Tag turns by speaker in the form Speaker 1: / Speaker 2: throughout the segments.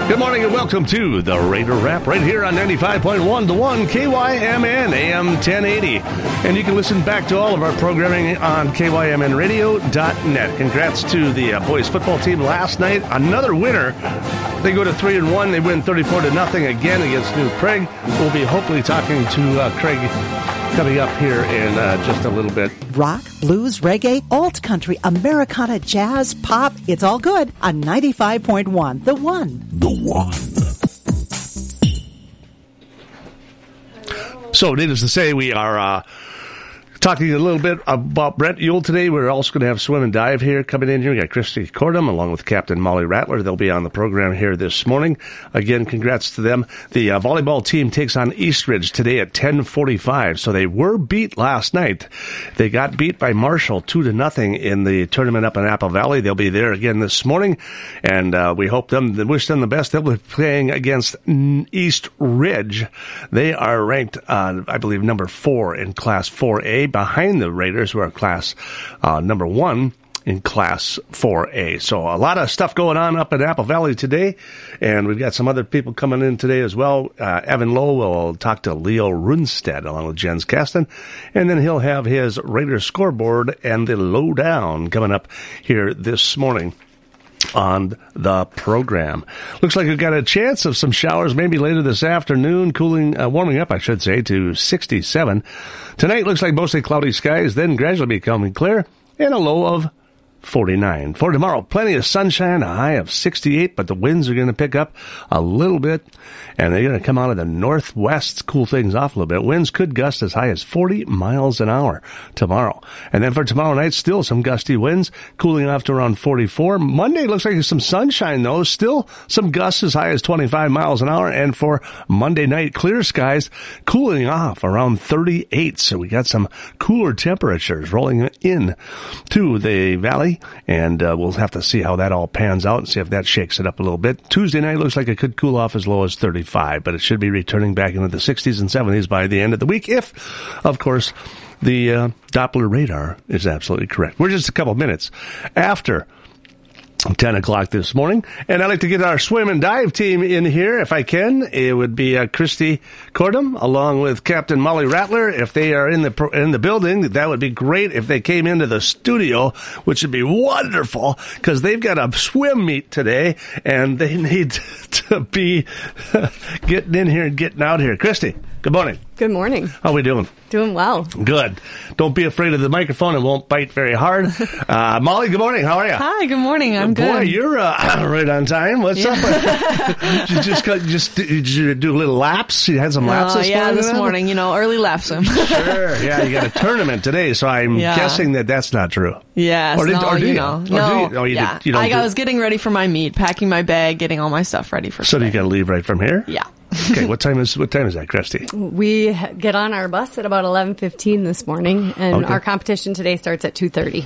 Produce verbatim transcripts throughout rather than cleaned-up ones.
Speaker 1: Good morning and welcome to the Raider Wrap right here on ninety-five point one The One, K Y M N, A M ten eighty. And you can listen back to all of our programming on K Y M N radio dot net. Congrats to the uh, boys football team last night. Another winner. They go to three and one. They win thirty-four to nothing again against New Prague. We'll be hopefully talking to uh, Craig coming up here in uh, just a little bit.
Speaker 2: Rock, blues, reggae, alt country, Americana, jazz, pop, it's all good on ninety-five point one The One.
Speaker 3: The One.
Speaker 1: So, needless to say, we are uh, talking a little bit about Brent Yule today. We're also going to have swim and dive here coming in here. We got Christy Cordum along with Captain Molly Rattler. They'll be on the program here this morning. Again, congrats to them. The uh, volleyball team takes on Eastridge today at ten forty-five. So they were beat last night. They got beat by Marshall two to nothing in the tournament up in Apple Valley. They'll be there again this morning, and uh, we hope them, wish them the best. They'll be playing against East Ridge. They are ranked, uh, I believe, number four in Class four A. Behind the Raiders, who are class uh, number one in Class four A. So a lot of stuff going on up in Apple Valley today, and we've got some other people coming in today as well. Uh, Evan Lowe will talk to Leo Runstead along with Jens Kasten, and then he'll have his Raiders scoreboard and the lowdown coming up here this morning on the program. Looks like we've got a chance of some showers maybe later this afternoon, cooling, uh, warming up, I should say, to sixty-seven. Tonight looks like mostly cloudy skies, then gradually becoming clear, and a low of forty-nine. For tomorrow, plenty of sunshine, a high of sixty-eight, but the winds are going to pick up a little bit, and they're going to come out of the northwest, cool things off a little bit. Winds could gust as high as forty miles an hour tomorrow. And then for tomorrow night, still some gusty winds, cooling off to around forty-four. Monday looks like there's some sunshine, though. Still some gusts as high as twenty-five miles an hour. And for Monday night, clear skies, cooling off around thirty-eight. So we got some cooler temperatures rolling in to the valley. And uh, we'll have to see how that all pans out and see if that shakes it up a little bit. Tuesday night looks like it could cool off as low as thirty-five, but it should be returning back into the sixties and seventies by the end of the week if, of course, the uh, Doppler radar is absolutely correct. We're just a couple minutes after ten o'clock this morning, and I'd like to get our swim and dive team in here if I can. It would be uh, Christy Cordum along with Captain Molly Rattler. If they are in the in the building, that would be great. If they came into the studio, which would be wonderful, because they've got a swim meet today, and they need to be getting in here and getting out here. Christy, good morning.
Speaker 4: Good morning.
Speaker 1: How are we doing?
Speaker 4: Doing well.
Speaker 1: Good. Don't be afraid of the microphone. It won't bite very hard. Uh, Molly, good morning. How are you?
Speaker 4: Hi, good morning. I'm
Speaker 1: Boy,
Speaker 4: good.
Speaker 1: Boy, you're uh, right on time. What's
Speaker 4: yeah.
Speaker 1: up? you just got, just did you do a little laps? You had some laps
Speaker 4: uh,
Speaker 1: this
Speaker 4: yeah,
Speaker 1: morning?
Speaker 4: this morning. You know, early lap swim.
Speaker 1: Sure. Yeah, you got a tournament today, so I'm yeah. guessing that that's not true.
Speaker 4: Yes.
Speaker 1: Or did,
Speaker 4: no,
Speaker 1: or do
Speaker 4: you
Speaker 1: you
Speaker 4: know.
Speaker 1: Or
Speaker 4: no.
Speaker 1: Do you? Oh, you
Speaker 4: yeah.
Speaker 1: did, you don't
Speaker 4: I,
Speaker 1: do
Speaker 4: I was getting ready for my meet, packing my bag, getting all my stuff ready for
Speaker 1: So
Speaker 4: today.
Speaker 1: you got to leave right from here?
Speaker 4: Yeah.
Speaker 1: Okay, what time is what time is that, Christy?
Speaker 4: We get on our bus at about eleven fifteen this morning, and
Speaker 1: okay.
Speaker 4: our competition today starts at two thirty.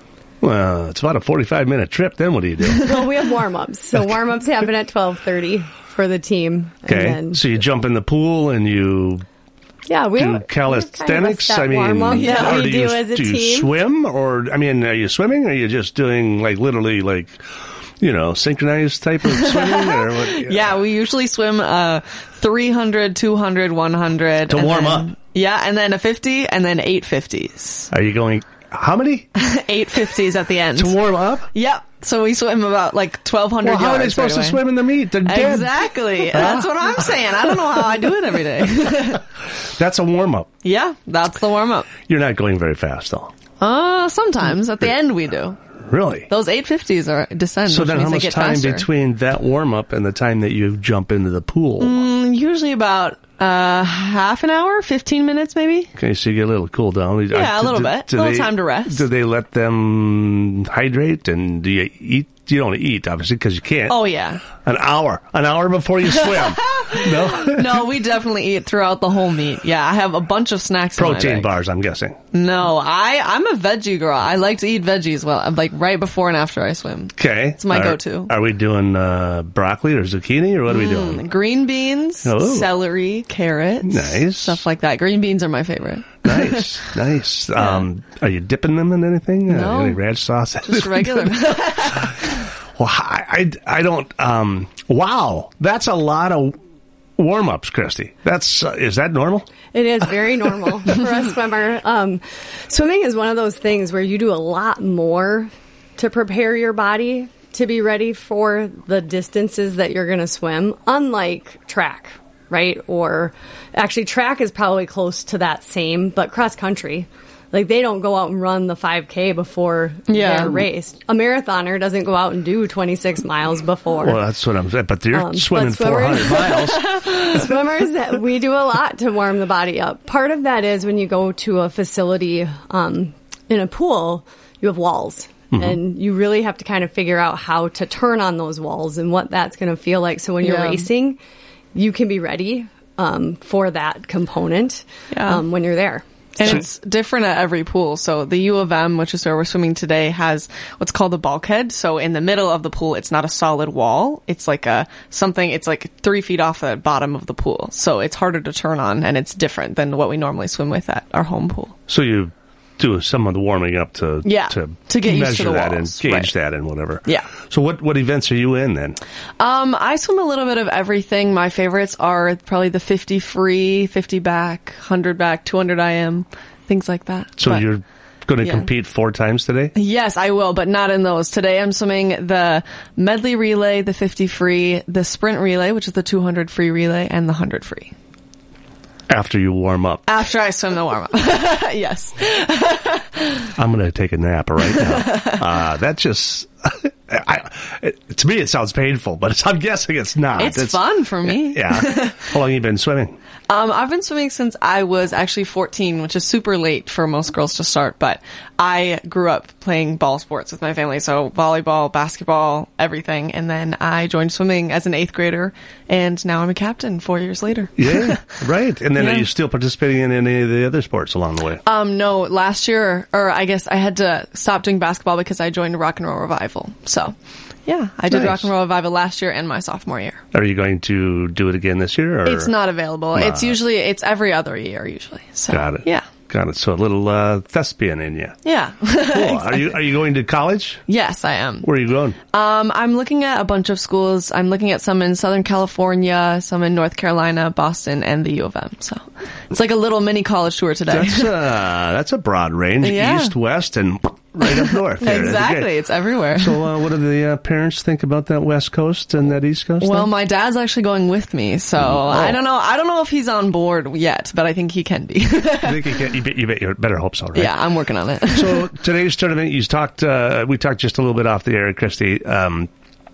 Speaker 1: Well, it's about a forty-five minute trip. Then what do you do?
Speaker 4: Well, we have warm-ups. So warm-ups happen at twelve thirty for the team.
Speaker 1: Okay,
Speaker 4: and then,
Speaker 1: so you jump in the pool and you
Speaker 4: yeah, we
Speaker 1: do
Speaker 4: have,
Speaker 1: calisthenics.
Speaker 4: We have
Speaker 1: I mean,
Speaker 4: warm-up that we
Speaker 1: do,
Speaker 4: do
Speaker 1: you,
Speaker 4: as a
Speaker 1: do you
Speaker 4: team.
Speaker 1: swim, or I mean, are you swimming? Or are you just doing like literally like, you know, synchronized type of swimming? Or what? Yeah.
Speaker 5: yeah, we usually swim uh, three hundred, two hundred, one hundred.
Speaker 1: To warm
Speaker 5: then,
Speaker 1: up.
Speaker 5: Yeah, and then a fifty, and then eight fifties.
Speaker 1: Are you going, how many?
Speaker 5: eight fifties at the end.
Speaker 1: To warm up?
Speaker 5: Yep. So we swim about like twelve hundred
Speaker 1: well, how
Speaker 5: yards.
Speaker 1: are they supposed
Speaker 5: right
Speaker 1: to
Speaker 5: away.
Speaker 1: swim in the meet? They're dead.
Speaker 5: Exactly. That's what I'm saying. I don't know how I do it every day.
Speaker 1: That's a warm up.
Speaker 5: Yeah, that's the warm up.
Speaker 1: You're not going very fast, though.
Speaker 5: Uh, sometimes. At the end we do.
Speaker 1: Really?
Speaker 5: Those eight fifties are descend.
Speaker 1: So
Speaker 5: which
Speaker 1: then
Speaker 5: means
Speaker 1: how
Speaker 5: they
Speaker 1: much
Speaker 5: get
Speaker 1: time
Speaker 5: faster.
Speaker 1: between that warm up and the time that you jump into the pool?
Speaker 5: Mm, usually about uh, half an hour, fifteen minutes maybe.
Speaker 1: Okay, so you get a little cool down.
Speaker 5: Yeah, a little bit. A little time to rest.
Speaker 1: Do they let them hydrate, and do you eat? You don't eat, obviously, because you can't.
Speaker 5: Oh, yeah.
Speaker 1: An hour. An hour before you swim. No?
Speaker 5: No, we definitely eat throughout the whole meet. Yeah, I have a bunch of snacks in my
Speaker 1: Protein
Speaker 5: bag.
Speaker 1: bars, I'm guessing.
Speaker 5: No, I, I'm a veggie girl. I like to eat veggies well, I'm like right before and after I swim.
Speaker 1: Okay.
Speaker 5: It's my
Speaker 1: are,
Speaker 5: go-to.
Speaker 1: Are we doing uh, broccoli or zucchini, or what are we doing?
Speaker 5: Mm, green beans,
Speaker 1: Oh.
Speaker 5: celery, carrots.
Speaker 1: Nice.
Speaker 5: Stuff like that. Green beans are my favorite.
Speaker 1: Nice, nice. Um, are you dipping them in anything?
Speaker 5: No.
Speaker 1: Uh, any ranch sauce?
Speaker 5: Just regular.
Speaker 1: Well, I, I, I don't. Um, wow, that's a lot of warm-ups, Christy. That's uh, is that normal?
Speaker 4: It is very normal for a swimmer. Um, swimming is one of those things where you do a lot more to prepare your body to be ready for the distances that you're going to swim, unlike track, right? Or actually, track is probably close to that same, but cross country. Like, they don't go out and run the five K before
Speaker 5: Yeah.
Speaker 4: they're raced. A marathoner doesn't go out and do twenty-six miles before.
Speaker 1: Well, that's what I'm saying. But you're
Speaker 4: Um,
Speaker 1: swimming
Speaker 4: but swimmers-
Speaker 1: four hundred miles.
Speaker 4: Swimmers, we do a lot to warm the body up. Part of that is when you go to a facility um, in a pool, you have walls. Mm-hmm. And you really have to kind of figure out how to turn on those walls and what that's going to feel like. So when you're
Speaker 5: Yeah.
Speaker 4: racing, you can be ready um, for that component
Speaker 5: Yeah.
Speaker 4: um, when you're there.
Speaker 5: And it's different at every pool. So the U of M, which is where we're swimming today, has what's called a bulkhead. So in the middle of the pool, it's not a solid wall. It's like a something, it's like three feet off the bottom of the pool. So it's harder to turn on, and it's different than what we normally swim with at our home pool.
Speaker 1: So you do some of the warming up to
Speaker 5: Yeah,
Speaker 1: to,
Speaker 5: to get used
Speaker 1: measure
Speaker 5: to the
Speaker 1: that
Speaker 5: walls,
Speaker 1: and gauge
Speaker 5: right.
Speaker 1: that and whatever.
Speaker 5: Yeah.
Speaker 1: So what what events are you in then?
Speaker 5: Um, I swim a little bit of everything. My favorites are probably the fifty free, fifty back, one hundred back, two hundred I M, things like that.
Speaker 1: So
Speaker 5: But-
Speaker 1: you're going to
Speaker 5: yeah.
Speaker 1: compete four times today?
Speaker 5: Yes, I will, but not in those. Today I'm swimming the medley relay, the fifty free, the sprint relay, which is the two hundred free relay, and the one hundred free.
Speaker 1: After you warm up.
Speaker 5: After I swim the warm-up. Yes.
Speaker 1: I'm going to take a nap right now. Uh, that just, I, it, to me, it sounds painful, but it's, I'm guessing it's not.
Speaker 5: It's, fun for me.
Speaker 1: Yeah. How long have you been swimming?
Speaker 5: Um, I've been swimming since I was actually fourteen, which is super late for most girls to start, but I grew up playing ball sports with my family, so volleyball, basketball, everything, and then I joined swimming as an eighth grader, and now I'm a captain four years later.
Speaker 1: Yeah, right. And then
Speaker 5: Yeah.
Speaker 1: are you still participating in any of the other sports along the way?
Speaker 5: Um, no, last year, or I guess I had to stop doing basketball because I joined Rock and Roll Revival. So, yeah, I did
Speaker 1: Nice.
Speaker 5: Rock and Roll Revival last year and my sophomore year.
Speaker 1: Are you going to do it again this year? Or?
Speaker 5: It's not available. It's usually, it's every other year usually. So,
Speaker 1: Got it.
Speaker 5: Yeah.
Speaker 1: Got it. So a little uh, thespian in you.
Speaker 5: Yeah.
Speaker 1: Cool. Are you are you going to college?
Speaker 5: Yes, I am.
Speaker 1: Where are you going?
Speaker 5: Um, I'm looking at a bunch of schools. I'm looking at some in Southern California, some in North Carolina, Boston, and the U of M. So it's like a little mini college tour today.
Speaker 1: That's uh, that's a broad range.
Speaker 5: Yeah.
Speaker 1: East, west, and right up north. There. That's
Speaker 5: Exactly.
Speaker 1: great.
Speaker 5: It's everywhere.
Speaker 1: So uh, what do the uh, parents think about that West Coast and that East Coast?
Speaker 5: Well,
Speaker 1: thing?
Speaker 5: my dad's actually going with me, so I don't know. I don't know if he's on board yet, but I think he can be.
Speaker 1: I think you, can, you, bet, you bet you better hope so, right?
Speaker 5: Yeah, I'm working on it.
Speaker 1: So today's tournament, you talked. Uh, we talked just a little bit off the air, Christy. Um,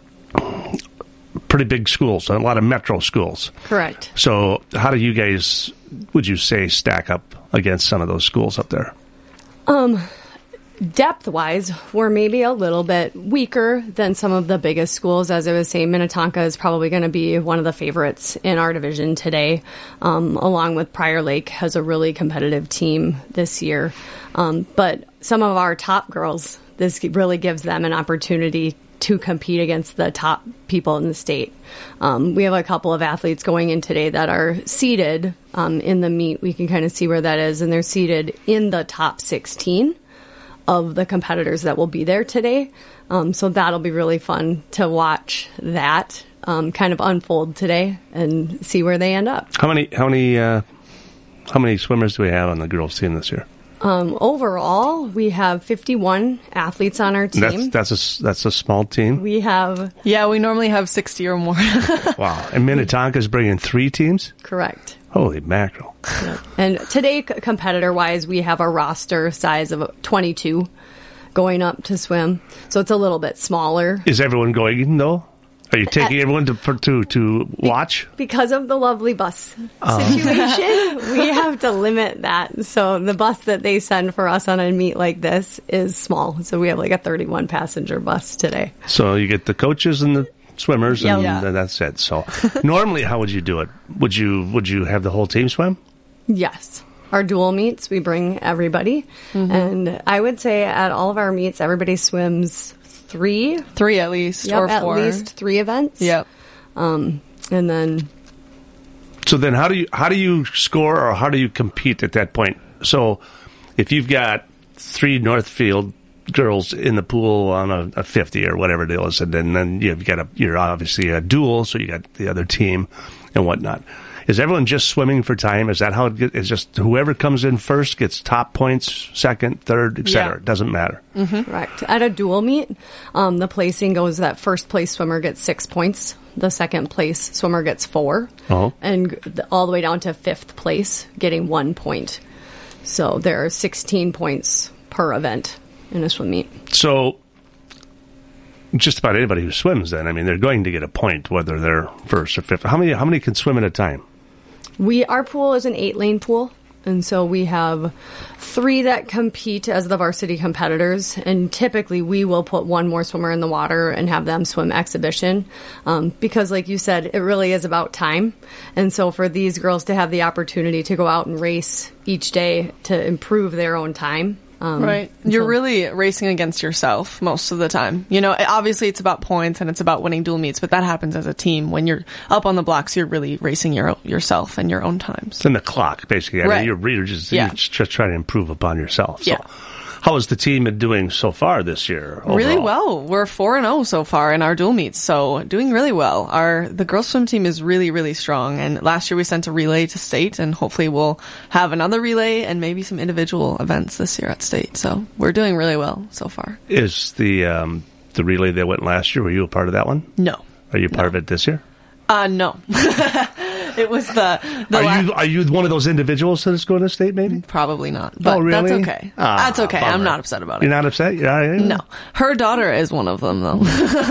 Speaker 1: pretty big schools, a lot of metro schools.
Speaker 4: Correct.
Speaker 1: So how do you guys, would you say, stack up against some of those schools up there?
Speaker 4: Um, depth-wise, we're maybe a little bit weaker than some of the biggest schools. As I was saying, Minnetonka is probably going to be one of the favorites in our division today, um, along with Prior Lake has a really competitive team this year. Um, but some of our top girls, this really gives them an opportunity to compete against the top people in the state. Um, we have a couple of athletes going in today that are seeded um, in the meet. We can kind of see where that is, and they're seeded in the top sixteen of the competitors that will be there today. Um, so that'll be really fun to watch that um, kind of unfold today and see where they end up.
Speaker 1: How many? How many? Uh, how many swimmers do we have on the girls' team this year?
Speaker 4: Um, overall, we have fifty-one athletes on our team.
Speaker 1: That's that's a that's a small team.
Speaker 4: We have
Speaker 5: Yeah, we normally have sixty or more.
Speaker 1: Wow. And Minnetonka's bringing three teams.
Speaker 4: correct.
Speaker 1: Holy mackerel!
Speaker 4: And today, c- competitor-wise, we have a roster size of twenty-two going up to swim. So it's a little bit smaller.
Speaker 1: Is everyone going though? Are you taking everyone to to to watch?
Speaker 4: Because of the lovely bus situation, we have to limit that. So the bus that they send for us on a meet like this is small. So we have like a thirty-one passenger bus today.
Speaker 1: So you get the coaches and the swimmers,
Speaker 4: Yeah.
Speaker 1: and
Speaker 5: Yeah.
Speaker 1: th- that's it. So normally, how would you do it? Would you would you have the whole team swim?
Speaker 4: Yes. Our dual meets, we bring everybody. And I would say at all of our meets, everybody swims three,
Speaker 5: Three at least,
Speaker 4: yep,
Speaker 5: or
Speaker 4: at
Speaker 5: four.
Speaker 4: least three events.
Speaker 5: Yep.
Speaker 4: Um, and then
Speaker 1: So then, how do you how do you score or how do you compete at that point? So if you've got three Northfield girls in the pool on a, a fifty or whatever it is, and then, then you've got a, you're obviously a duel, so you got the other team and whatnot. Is everyone just swimming for time? Is that how it gets? It's just whoever comes in first gets top points, second, third, et cetera.
Speaker 5: Yeah.
Speaker 1: It doesn't matter.
Speaker 4: Mm-hmm. Correct. At a dual meet, um, the placing goes that first place swimmer gets six points. The second place swimmer gets four.
Speaker 1: Uh-huh.
Speaker 4: And the, all the way down to fifth place getting one point. So there are sixteen points per event in a swim meet.
Speaker 1: So just about anybody who swims then, I mean, they're going to get a point whether they're first or fifth. How many, how many can swim at a time?
Speaker 4: We Our pool is an eight-lane pool, and so we have three that compete as the varsity competitors, and typically we will put one more swimmer in the water and have them swim exhibition, um, because like you said, it really is about time. And so for these girls to have the opportunity to go out and race each day to improve their own time. Um,
Speaker 5: Right. You're
Speaker 4: so-
Speaker 5: really racing against yourself most of the time. You know, obviously it's about points and it's about winning dual meets, but that happens as a team. When you're up on the blocks, you're really racing your yourself and your own times.
Speaker 1: It's in the clock, basically. I
Speaker 5: Right.
Speaker 1: mean, you're, you're, just,
Speaker 5: Yeah.
Speaker 1: you're just trying to improve upon yourself. So.
Speaker 5: Yeah.
Speaker 1: How has the team been doing so far this year? Overall?
Speaker 5: Really well. We're four and oh so far in our dual meets, so doing really well. Our the girls swim team is really, really strong, and last year we sent a relay to state, and hopefully we'll have another relay and maybe some individual events this year at state. So we're doing really well so far.
Speaker 1: Is the um, the relay that went last year, were you a part of that one?
Speaker 5: No.
Speaker 1: Are you part of it this year?
Speaker 5: Uh, no. It was the, the
Speaker 1: Are
Speaker 5: la-
Speaker 1: you are you one of those individuals that's going to state, maybe?
Speaker 5: Probably not, but
Speaker 1: Oh, really?
Speaker 5: that's okay.
Speaker 1: Ah,
Speaker 5: that's okay.
Speaker 1: bummer.
Speaker 5: I'm not upset about it.
Speaker 1: You're not upset? Yeah, yeah.
Speaker 5: No. Her daughter is one of them, though.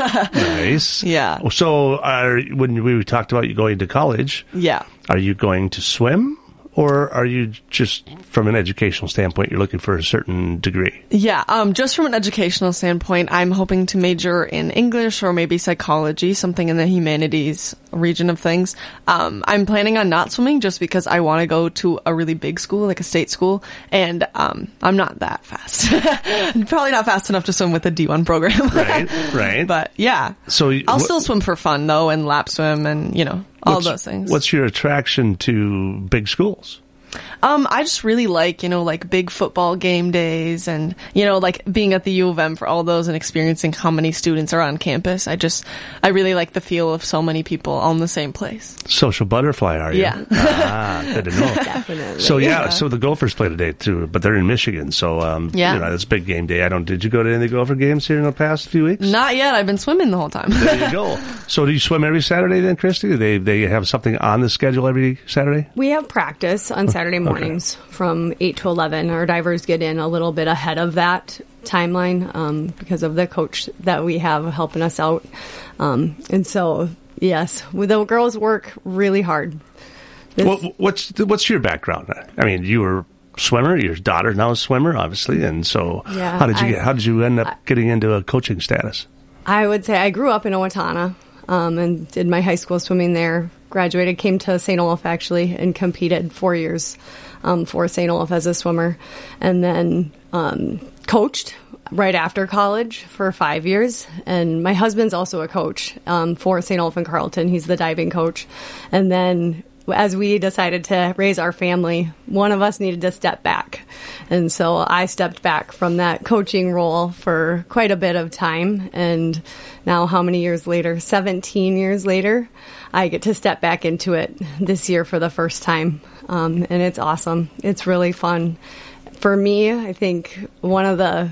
Speaker 1: Nice.
Speaker 5: Yeah.
Speaker 1: So, are, when we talked about you going to college,
Speaker 5: Yeah.
Speaker 1: are you going to swim? Or are you just, from an educational standpoint, you're looking for a certain degree?
Speaker 5: Yeah, um, just from an educational standpoint, I'm hoping to major in English or maybe psychology, something in the humanities region of things. Um, I'm planning on not swimming just because I want to go to a really big school, like a state school, and um, I'm not that fast. Probably not fast enough to swim with a D one program.
Speaker 1: Right, right.
Speaker 5: But yeah,
Speaker 1: So you-
Speaker 5: I'll
Speaker 1: what-
Speaker 5: still swim for fun though, and lap swim, and you know all
Speaker 1: What's-
Speaker 5: those things.
Speaker 1: What's your attraction to big schools?
Speaker 5: Um, I just really like, you know, like big football game days and, you know, like being at the U of M for all those and experiencing how many students are on campus. I just, I really like the feel of so many people all in the same place.
Speaker 1: Social butterfly, are you?
Speaker 5: Yeah.
Speaker 1: Ah, good to know.
Speaker 4: Definitely.
Speaker 1: So yeah,
Speaker 5: Yeah.
Speaker 1: so the Gophers play today too, but they're in Michigan, so um,
Speaker 5: Yeah.
Speaker 1: you know, it's a big game day. I don't. Did you go to any Gopher games here in the past few weeks?
Speaker 5: Not yet. I've been swimming the whole time.
Speaker 1: There you go. So do you swim every Saturday then, Christy? Do they they have something on the schedule every Saturday?
Speaker 4: We have practice on Saturday mornings from eight to eleven. Our divers get in a little bit ahead of that timeline um, because of the coach that we have helping us out. Um, and so, yes, the girls work really hard. This-
Speaker 1: What, what's what's your background? I mean, you were a swimmer. Your daughter now is a swimmer, obviously, and so
Speaker 4: Yeah,
Speaker 1: how did you
Speaker 4: I-
Speaker 1: get? How did you end up getting into a coaching status?
Speaker 4: I would say I grew up in Owatonna um, and did my high school swimming there. Graduated, came to Saint Olaf actually, and competed four years um, for Saint Olaf as a swimmer, and then um, coached right after college for five years. And my husband's also a coach um, for Saint Olaf and Carleton. He's the diving coach, and then as we decided to raise our family, one of us needed to step back. And so I stepped back from that coaching role for quite a bit of time. And now how many years later? seventeen years later, I get to step back into it this year for the first time. Um, and it's awesome. It's really fun. For me, I think one of the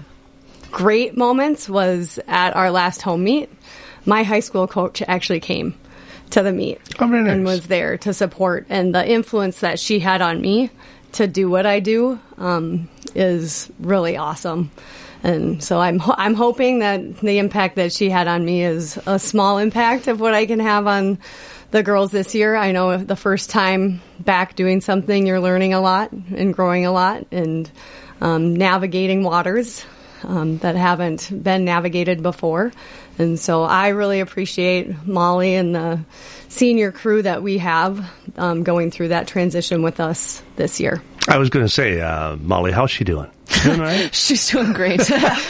Speaker 4: great moments was at our last home meet. My high school coach actually came to the meet
Speaker 1: Oh, very nice.
Speaker 4: and was there to support, and the influence that she had on me to do what I do um, is really awesome. And so I'm ho- I'm hoping that the impact that she had on me is a small impact of what I can have on the girls this year. I know the first time back doing something, you're learning a lot and growing a lot and um, navigating waters um, that haven't been navigated before. And so I really appreciate Molly and the senior crew that we have um, going through that transition with us this year.
Speaker 1: I was going to say, uh, Molly, how's she doing? Doing all right?
Speaker 5: She's doing great.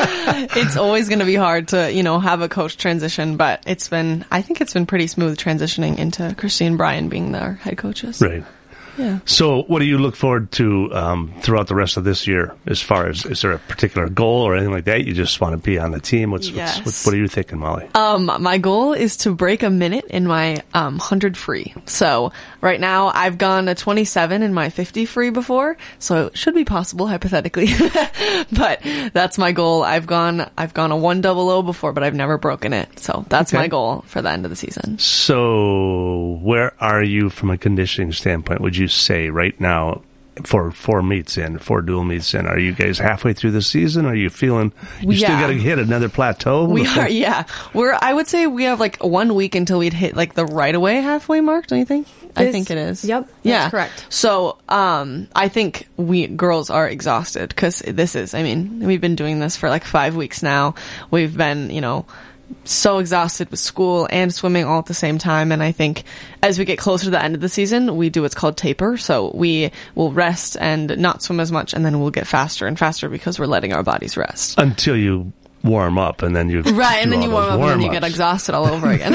Speaker 5: It's always going to be hard to, you know, have a coach transition, but it's been, I think it's been pretty smooth transitioning into Christy and Brian being their head coaches.
Speaker 1: Right.
Speaker 5: Yeah.
Speaker 1: So, what do you look forward to um, throughout the rest of this year? As far as is there a particular goal or anything like that? You just want to be on the team. What's,
Speaker 5: Yes.
Speaker 1: what's what, what are you thinking, Molly?
Speaker 5: Um, my goal is to break a minute in my um, one hundred free. So right now I've gone a twenty-seven in my fifty free before, so it should be possible hypothetically. But that's my goal. I've gone I've gone a one double O before, but I've never broken it. So that's
Speaker 1: Okay.
Speaker 5: my goal for the end of the season.
Speaker 1: So, where are you from a conditioning standpoint? Would you say right now? For four meets in, four dual meets in, are you guys halfway through the season? Are you feeling you still
Speaker 5: Yeah.
Speaker 1: got to hit another plateau?
Speaker 5: We
Speaker 1: before-
Speaker 5: are, yeah. We're, I would say we have like one week until we'd hit like the right away halfway mark, don't you think? I
Speaker 4: This-
Speaker 5: think it is.
Speaker 4: Yep, that's
Speaker 5: yeah.
Speaker 4: correct.
Speaker 5: So, um, I think we girls are exhausted because this is, I mean, we've been doing this for like five weeks now. We've been, you know, so exhausted with school and swimming all at the same time. And I think as we get closer to the end of the season, we do what's called taper. So we will rest and not swim as much, and then we'll get faster and faster because we're letting our bodies rest.
Speaker 1: Until you warm up, and then you
Speaker 5: Right, and
Speaker 1: do
Speaker 5: then
Speaker 1: all
Speaker 5: you warm
Speaker 1: those
Speaker 5: up and then you get
Speaker 1: warm-ups.
Speaker 5: exhausted all over again.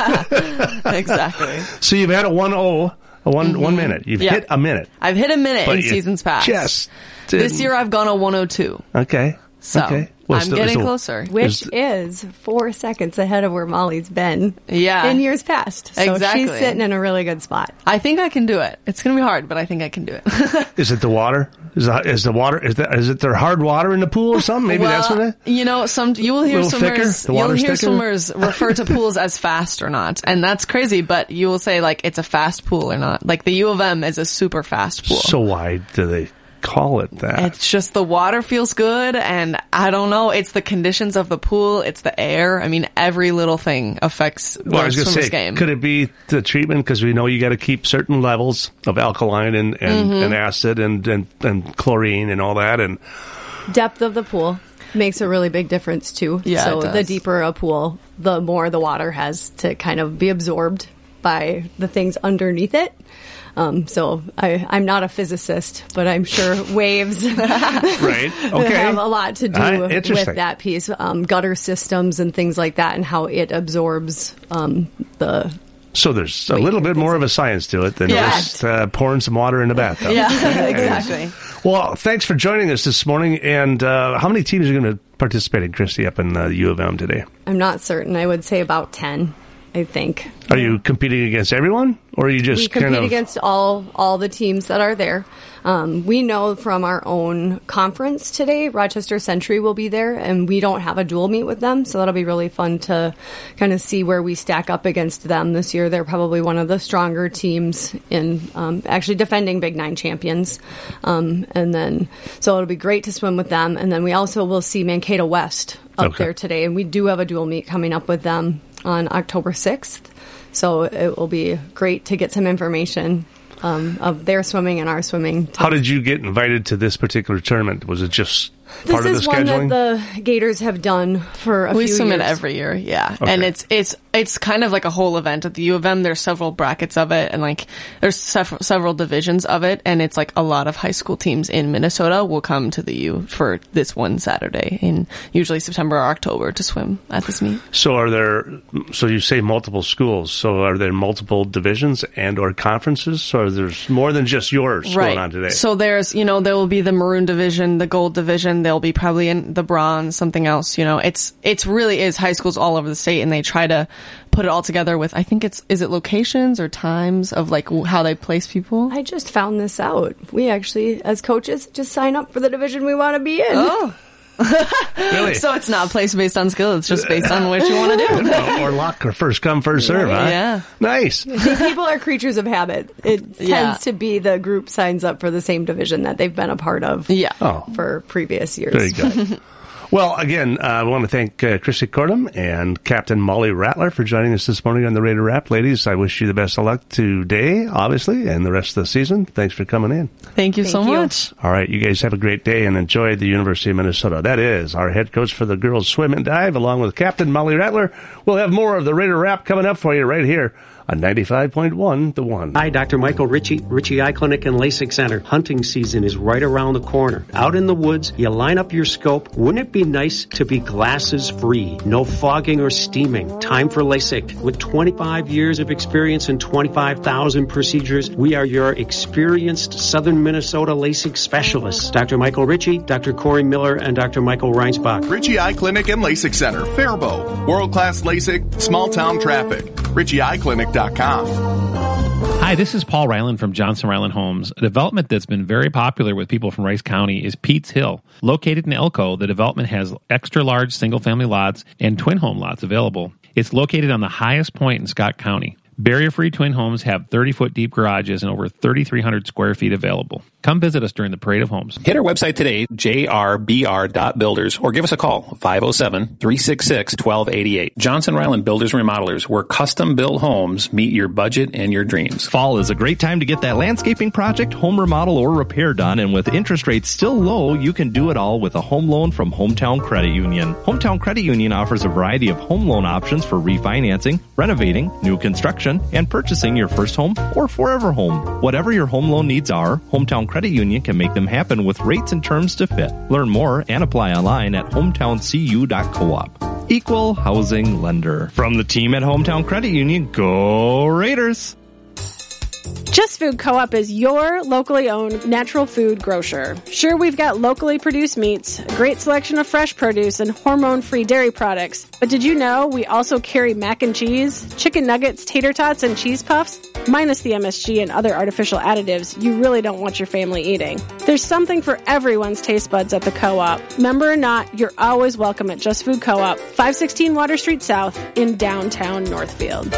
Speaker 5: Exactly.
Speaker 1: So you've had a one oh, a one one minute. You've
Speaker 5: Yeah.
Speaker 1: hit a minute.
Speaker 5: I've hit a minute
Speaker 1: But
Speaker 5: in
Speaker 1: you
Speaker 5: seasons past.
Speaker 1: Just
Speaker 5: This
Speaker 1: didn't-
Speaker 5: year I've gone a one oh two.
Speaker 1: Okay.
Speaker 5: So
Speaker 1: okay. Well,
Speaker 5: I'm
Speaker 1: still-
Speaker 5: getting
Speaker 1: still-
Speaker 5: closer.
Speaker 4: Which
Speaker 1: Is-
Speaker 4: is four seconds ahead of where Molly's been
Speaker 5: Yeah.
Speaker 4: in years past. So
Speaker 5: Exactly.
Speaker 4: she's sitting in a really good spot.
Speaker 5: I think I can do it. It's going to be hard, but I think I can do it.
Speaker 1: Is it the water? Is the, is the water? Is, that, is it their hard water in the pool or something? Maybe that's what it.
Speaker 5: You know, some you will hear
Speaker 1: Little thicker?
Speaker 5: swimmers.
Speaker 1: The
Speaker 5: You'll
Speaker 1: water's
Speaker 5: hear
Speaker 1: thicker?
Speaker 5: swimmers refer to pools as fast or not, and that's crazy. But you will say like it's a fast pool or not. Like the U of M is a super fast pool.
Speaker 1: So why do they call it that?
Speaker 5: It's just the water feels good, and I don't know. It's the conditions of the pool. It's the air. I mean, every little thing affects the
Speaker 1: Well, I was going to
Speaker 5: swimmer's
Speaker 1: say,
Speaker 5: game.
Speaker 1: could it be the treatment? Because we know you got to keep certain levels of alkaline and, and,
Speaker 5: Mm-hmm.
Speaker 1: and acid and, and, and chlorine and all that. And
Speaker 4: Depth of the pool makes a really big difference too.
Speaker 5: Yeah,
Speaker 4: so
Speaker 5: it does.
Speaker 4: the deeper a pool, the more the water has to kind of be absorbed by the things underneath it. Um, so I, I'm not a physicist, but I'm sure waves
Speaker 1: right, okay,
Speaker 4: have a lot to do
Speaker 1: Uh, interesting.
Speaker 4: with that piece. Um, gutter systems and things like that, and how it absorbs um, the.
Speaker 1: So there's a little bit more of a science to it than
Speaker 5: Yeah.
Speaker 1: just uh, pouring some water in the bathtub.
Speaker 5: Yeah, exactly.
Speaker 1: Well, thanks for joining us this morning. And uh, how many teams are going to participate in Christie up in uh, U of M today?
Speaker 4: I'm not certain. I would say about ten. I think.
Speaker 1: Are you competing against everyone, or are you just
Speaker 4: We compete
Speaker 1: kind of
Speaker 4: against all all the teams that are there. Um, we know from our own conference today, Rochester Century will be there, and we don't have a dual meet with them, so that'll be really fun to kind of see where we stack up against them this year. They're probably one of the stronger teams in um, actually defending Big Nine champions, um, and then so it'll be great to swim with them. And then we also will see Mankato West up
Speaker 1: Okay.
Speaker 4: there today, and we do have a dual meet coming up with them on October sixth. So it will be great to get some information um, of their swimming and our swimming.
Speaker 1: How did you get invited to this particular tournament? Was it just
Speaker 4: This
Speaker 1: part of the
Speaker 4: is one
Speaker 1: scheduling?
Speaker 4: that the Gators have done for a
Speaker 5: We
Speaker 4: few
Speaker 5: swim
Speaker 4: years.
Speaker 5: it every year, yeah.
Speaker 1: Okay.
Speaker 5: And it's it's it's kind of like a whole event at the U of M. There's several brackets of it, and like there's several several divisions of it, and it's like a lot of high school teams in Minnesota will come to the U for this one Saturday in usually September or October to swim at this meet.
Speaker 1: So are there? So you say multiple schools. So are there multiple divisions and or conferences? So there's more than just yours going on today.
Speaker 5: So there's, you know, there will be the maroon division, the gold division. There'll be probably in the bronze, something else. You know, it's it's really is high schools all over the state, and they try to put it all together with. I think it's is it locations or times of like w- how they place people.
Speaker 4: I just found this out. We actually, as coaches, just sign up for the division we want to be in.
Speaker 5: Oh,
Speaker 1: really?
Speaker 5: so it's not placed based on skill; it's just based on what you want to do.
Speaker 1: or luck or first come first serve. Huh?
Speaker 5: Yeah.
Speaker 1: Nice.
Speaker 4: People are creatures of habit. It tends
Speaker 5: Yeah.
Speaker 4: to be the group signs up for the same division that they've been a part of
Speaker 5: Yeah.
Speaker 1: Oh,
Speaker 4: for previous years.
Speaker 1: very good. Well, again, uh, I want to thank uh, Christy Cordum and Captain Molly Rattler for joining us this morning on the Raider Wrap. Ladies, I wish you the best of luck today, obviously, and the rest of the season. Thanks for coming in.
Speaker 5: Thank you
Speaker 4: Thank
Speaker 5: so
Speaker 4: you.
Speaker 5: much.
Speaker 1: All right, you guys have a great day and enjoy the University of Minnesota. That is our head coach for the girls swim and dive, along with Captain Molly Rattler. We'll have more of the Raider Wrap coming up for you right here on ninety-five point one The One.
Speaker 3: Hi, Doctor Michael Ritchie, Ritchie Eye Clinic and LASIK Center. Hunting season is right around the corner. Out in the woods, you line up your scope. Wouldn't it be nice to be glasses free? No fogging or steaming. Time for LASIK. With twenty-five years of experience and twenty-five thousand procedures, we are your experienced Southern Minnesota LASIK specialists. Doctor Michael Ritchie, Doctor Corey Miller, and Doctor Michael Reinsbach.
Speaker 6: Ritchie Eye Clinic and LASIK Center, Faribault. World-class LASIK, small-town traffic. Ritchie Eye Clinic dot com.
Speaker 7: Hi, this is Paul Ryland from Johnson Ryland Homes. A development that's been very popular with people from Rice County is Pete's Hill. Located in Elko, the development has extra-large single-family lots and twin home lots available. It's located on the highest point in Scott County. Barrier-free twin homes have thirty-foot deep garages and over thirty-three hundred square feet available. Come visit us during the Parade of Homes.
Speaker 8: Hit our website today, j r b r dot builders, or give us a call, five oh seven, three six six, one two eight eight. Johnson Ryland Builders and Remodelers, where custom-built homes meet your budget and your dreams.
Speaker 9: Fall is a great time to get that landscaping project, home remodel, or repair done, and with interest rates still low, you can do it all with a home loan from Hometown Credit Union. Hometown Credit Union offers a variety of home loan options for refinancing, renovating, new construction, and purchasing your first home or forever home. Whatever your home loan needs are, Hometown Credit Union can make them happen with rates and terms to fit. Learn more and apply online at hometown c u dot coop. Equal housing lender. From the team at Hometown Credit Union, go Raiders!
Speaker 10: Just Food Co-op is your locally owned natural food grocer. Sure, we've got locally produced meats, a great selection of fresh produce, and hormone-free dairy products. But did you know we also carry mac and cheese, chicken nuggets, tater tots, and cheese puffs? Minus the M S G and other artificial additives you really don't want your family eating. There's something for everyone's taste buds at the Co-op. Member or not, you're always welcome at Just Food Co-op, five sixteen Water Street South in downtown Northfield.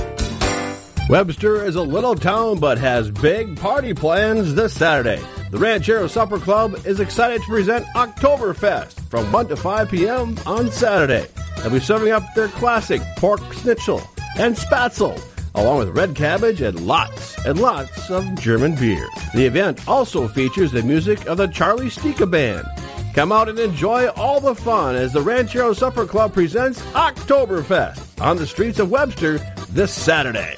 Speaker 11: Webster is a little town but has big party plans this Saturday. The Ranchero Supper Club is excited to present Oktoberfest from one to five p.m. on Saturday. They'll be serving up their classic pork schnitzel and spatzel, along with red cabbage and lots and lots of German beer. The event also features the music of the Charlie Stika Band. Come out and enjoy all the fun as the Ranchero Supper Club presents Oktoberfest on the streets of Webster this Saturday.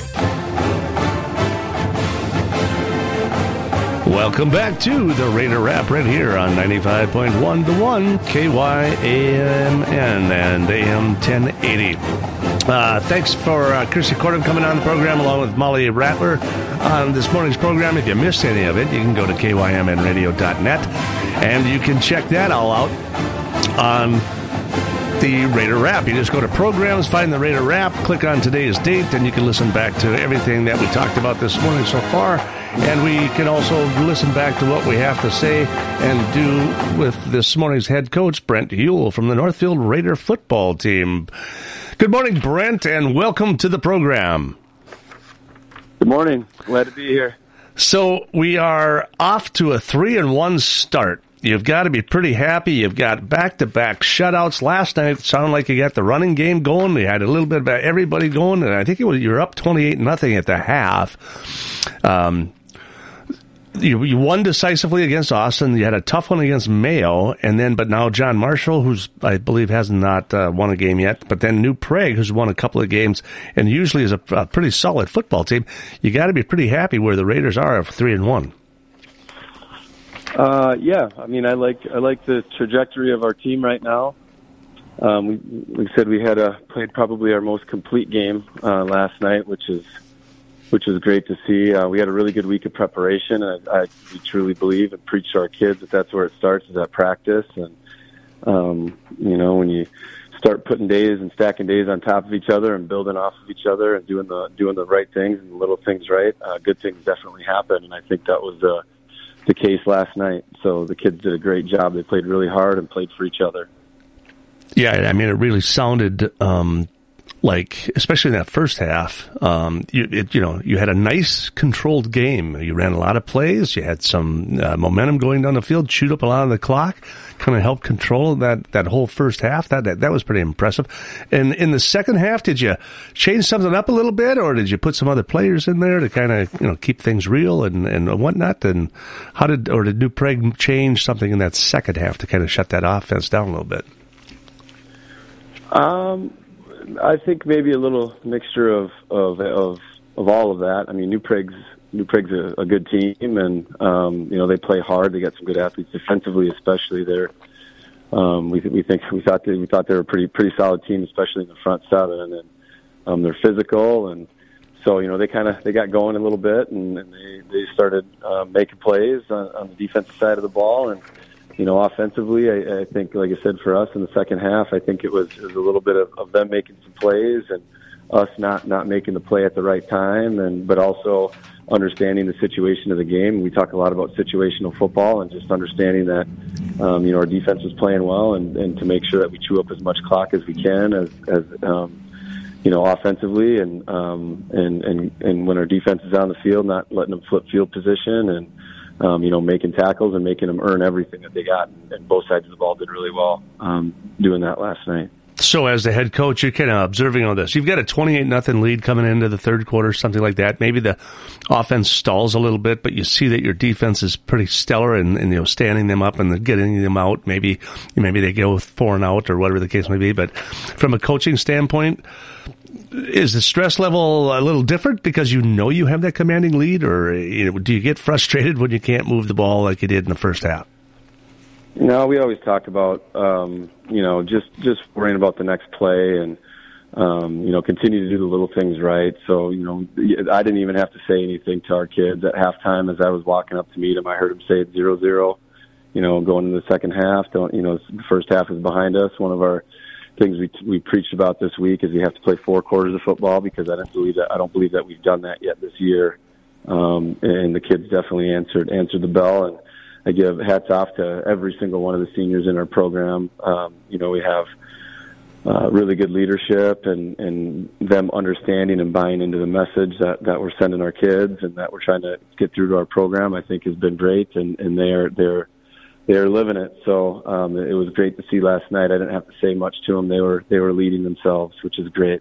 Speaker 1: Welcome back to the Raider Wrap right here on ninety-five point one The One, K Y A M N and A M ten eighty. Uh, thanks for uh, Christy Cordham coming on the program along with Molly Rattler on this morning's program. If you missed any of it, you can go to K Y M N radio dot net and you can check that all out on the Raider Wrap. You just go to programs, find the Raider Wrap, click on today's date, and you can listen back to everything that we talked about this morning so far. And we can also listen back to what we have to say and do with this morning's head coach, Brent Huell, from the Northfield Raider football team. Good morning, Brent, and welcome to the program.
Speaker 12: Good morning. Glad to be here.
Speaker 1: So we are off to a three and one start. You've got to be pretty happy. You've got back-to-back shutouts. Last night, it sounded like you got the running game going. You had a little bit about everybody going, and I think it was, you were up twenty-eight nothing at the half. Um, you, you won decisively against Austin. You had a tough one against Mayo, and then but now John Marshall, who's I believe has not uh, won a game yet, but then New Prague, who's won a couple of games, and usually is a, a pretty solid football team. You got to be pretty happy where the Raiders are at three and one.
Speaker 12: Uh, yeah, I mean, I like I like the trajectory of our team right now. Um, we we said we had a played probably our most complete game uh, last night, which is which is great to see. Uh, we had a really good week of preparation, and I, I we truly believe and preach to our kids that that's where it starts, is at practice. And um, you know, when you start putting days and stacking days on top of each other and building off of each other and doing the doing the right things and the little things right, uh, good things definitely happen. And I think that was the the case last night. So the kids did a great job. They played really hard and played for each other.
Speaker 1: Yeah, I mean, it really sounded um, like, especially in that first half, um, you, it, you know, you had a nice controlled game. You ran a lot of plays. You had some uh, momentum going down the field, shoot up a lot of the clock, kind of helped control that, that whole first half. That, that that was pretty impressive. And in the second half, did you change something up a little bit, or did you put some other players in there to kind of, you know, keep things real and, and whatnot? And how did, or did New Prague change something in that second half to kind of shut that offense down a little bit?
Speaker 12: Um, I think maybe a little mixture of of of, of all of that. I mean, New Prague's New Prague's a, a good team, and um, you know they play hard. They got some good athletes defensively, especially. They're um, we we think we thought they, we thought they were a pretty pretty solid team, especially in the front seven, and then um, they're physical, and so you know they kind of they got going a little bit, and, and they they started uh, making plays on, on the defensive side of the ball, and you know offensively, I, I think like I said for us in the second half, I think it was, it was a little bit of, of them making some plays and us not not making the play at the right time, and but also understanding the situation of the game. We talk a lot about situational football and just understanding that um, you know our defense was playing well, and, and to make sure that we chew up as much clock as we can as as um, you know offensively, and um, and and and when our defense is on the field, not letting them flip field position, and um, you know making tackles and making them earn everything that they got. And, and both sides of the ball did really well um, doing that last night.
Speaker 1: So as the head coach, you're kind of observing all this. You've got a twenty-eight nothing lead coming into the third quarter, something like that. Maybe the offense stalls a little bit, but you see that your defense is pretty stellar, and, and you know, standing them up and getting them out. Maybe, maybe they go with four and out or whatever the case may be. But from a coaching standpoint, is the stress level a little different because you know you have that commanding lead, or you know, do you get frustrated when you can't move the ball like you did in the first half?
Speaker 12: No, we always talk about, um, you know, just, just worrying about the next play and, um, you know, continue to do the little things right. So, you know, I didn't even have to say anything to our kids at halftime. As I was walking up to meet them, I heard them say it's zero zero, you know, going into the second half. Don't, you know, the first half is behind us. One of our things we we preached about this week is we have to play four quarters of football, because I don't believe that, I don't believe that we've done that yet this year. Um, and the kids definitely answered, answered the bell, and I give hats off to every single one of the seniors in our program. Um, you know, we have uh, really good leadership, and, and them understanding and buying into the message that, that we're sending our kids and that we're trying to get through to our program, I think has been great, and, and they're, they're, they're living it. So um, it was great to see last night. I didn't have to say much to them. They were, they were leading themselves, which is great.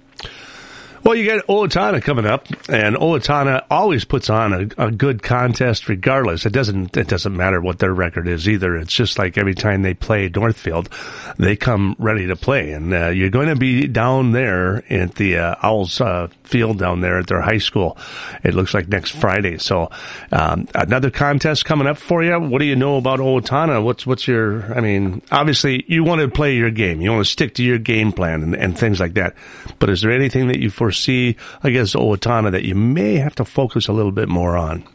Speaker 1: Well, you got Owatonna coming up, and Owatonna always puts on a, a good contest regardless. It doesn't it doesn't matter what their record is either. It's just like every time they play Northfield, they come ready to play. And uh, you're going to be down there at the uh, Owls uh, field down there at their high school. It looks like next Friday. So um, another contest coming up for you. What do you know about Owatonna? What's what's your? I mean, obviously you want to play your game. You want to stick to your game plan and, and things like that. But is there anything that you foresee? See, I guess, Owatonna that you may have to focus a little bit more on?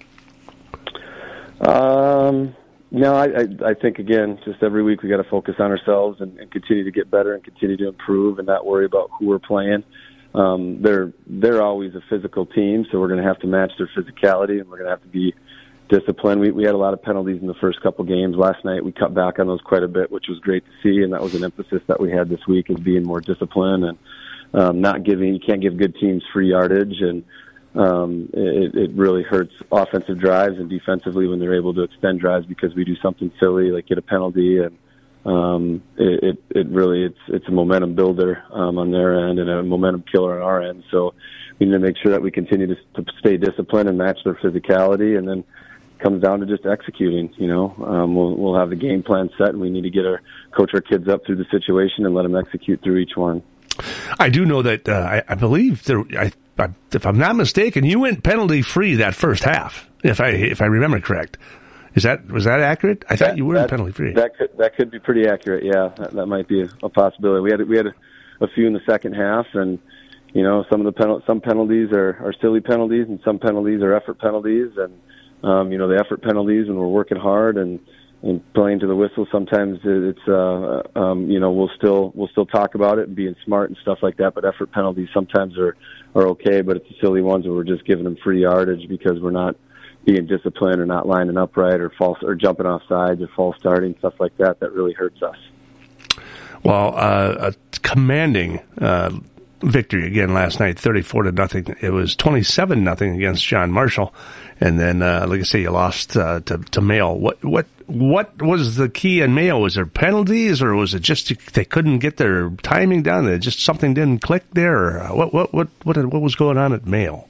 Speaker 12: Um, no, I, I, I think, again, just every week we got to focus on ourselves and, and continue to get better and continue to improve and not worry about who we're playing. Um, they're they're always a physical team, so we're going to have to match their physicality, and we're going to have to be disciplined. We, we had a lot of penalties in the first couple games. Last night we cut back on those quite a bit, which was great to see, and that was an emphasis that we had this week, is being more disciplined and Um, not giving, you can't give good teams free yardage, and um, it, it really hurts offensive drives and defensively when they're able to extend drives because we do something silly like get a penalty, and um, it, it, it really it's it's a momentum builder um, on their end and a momentum killer on our end. So we need to make sure that we continue to, to stay disciplined and match their physicality, and then it comes down to just executing. You know, um, we'll we'll have the game plan set, and we need to get our coach our kids up through the situation and let them execute through each one.
Speaker 1: I do know that uh, I, I believe there. I, I, if I'm not mistaken, you went penalty free that first half. If I if I remember correct, is that was that accurate? I thought
Speaker 12: that,
Speaker 1: you were
Speaker 12: that,
Speaker 1: penalty free.
Speaker 12: That could that could be pretty accurate. Yeah, that, that might be a, a possibility. We had we had a, a few in the second half, and you know some of the penal, some penalties are, are silly penalties, and some penalties are effort penalties, and um, you know the effort penalties when we're working hard and. and playing to the whistle, sometimes it's uh um you know we'll still we'll still talk about it and being smart and stuff like that, but effort penalties sometimes are are okay, but it's the silly ones where we're just giving them free yardage because we're not being disciplined or not lining up right or false or jumping off sides or false starting, stuff like that that really hurts us.
Speaker 1: Well, uh, a commanding uh victory again last night, thirty-four to nothing. It was twenty-seven nothing against John Marshall, and then uh, like I say, you lost uh, to to Mayo. What what what was the key in Mayo? Was there penalties, or was it just they couldn't get their timing down? That just something didn't click there. Or what what what what what was going on at Mayo?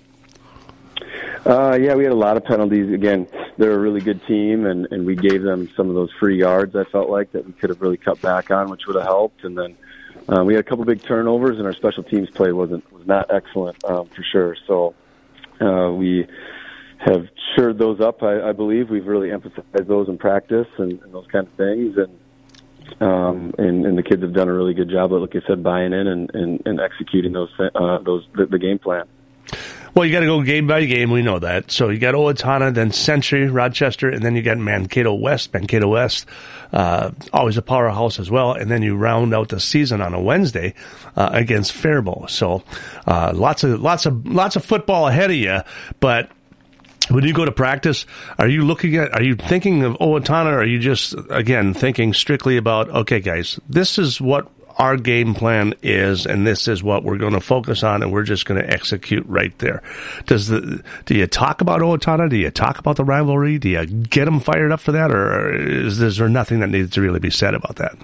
Speaker 12: Uh, yeah, we had a lot of penalties. Again, they're a really good team, and, and we gave them some of those free yards. I felt like that we could have really cut back on, which would have helped, and then. uh, we had a couple big turnovers, and our special teams play wasn't was not excellent um, for sure. So uh, we have shored those up. I, I believe we've really emphasized those in practice and, and those kind of things, and. Um, and, and the kids have done a really good job, like I said, buying in and, and, and executing those uh, those the, the game plan.
Speaker 1: Well, you got to go game by game. We know that. So you got Owatonna, then Century, Rochester, and then you got Mankato West. Mankato West, uh, always a powerhouse as well. And then you round out the season on a Wednesday uh, against Faribault. So uh, lots of lots of lots of football ahead of you, but. When you go to practice, are you looking at, are you thinking of Owatonna, or are you just, again, thinking strictly about, okay, guys, this is what our game plan is, and this is what we're going to focus on, and we're just going to execute right there? Does the, do you talk about Owatonna? Do you talk about the rivalry? Do you get them fired up for that, or is, is there nothing that needs to really be said about that?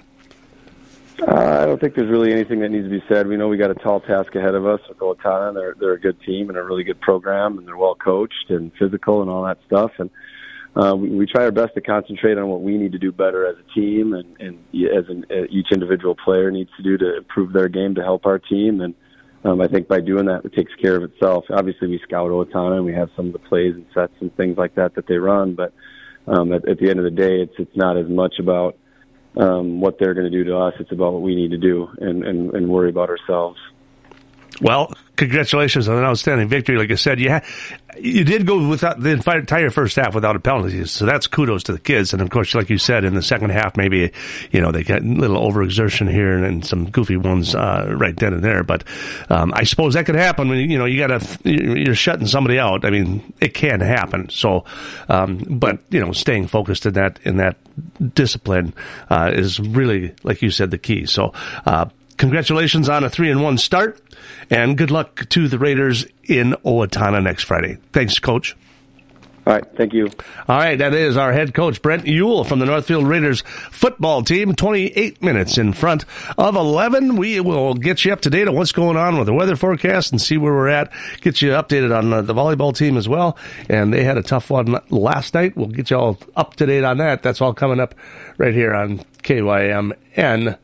Speaker 12: Uh, I don't think there's really anything that needs to be said. We know we got a tall task ahead of us with Owatonna. They're they're a good team and a really good program, and they're well coached and physical and all that stuff. And uh, we, we try our best to concentrate on what we need to do better as a team, and, and as an, uh, each individual player needs to do to improve their game to help our team. And um, I think by doing that, it takes care of itself. Obviously, we scout Owatonna, and we have some of the plays and sets and things like that that they run. But um, at, at the end of the day, it's it's not as much about Um, what they're going to do to us. It's about what we need to do and, and, and worry about ourselves.
Speaker 1: Well, congratulations on an outstanding victory. Like I said, you, ha- you did go without the entire first half without a penalty, so that's kudos to the kids. And, of course, like you said, in the second half, maybe, you know, they got a little overexertion here and, and some goofy ones uh, right then and there. But um, I suppose that could happen when, you know, you got to, you're shutting somebody out. I mean, it can happen. So, um, but, you know, staying focused in that, in that discipline uh, is really, like you said, the key. So, uh, congratulations on a three and one start, and good luck to the Raiders in Owatonna next Friday. Thanks, Coach.
Speaker 12: All right, thank you.
Speaker 1: All right, that is our head coach, Brent Ewell from the Northfield Raiders football team. twenty-eight minutes in front of eleven. We will get you up to date on what's going on with the weather forecast and see where we're at. Get you updated on uh, the volleyball team as well. And they had a tough one last night. We'll get you all up to date on that. That's all coming up right here on K Y M N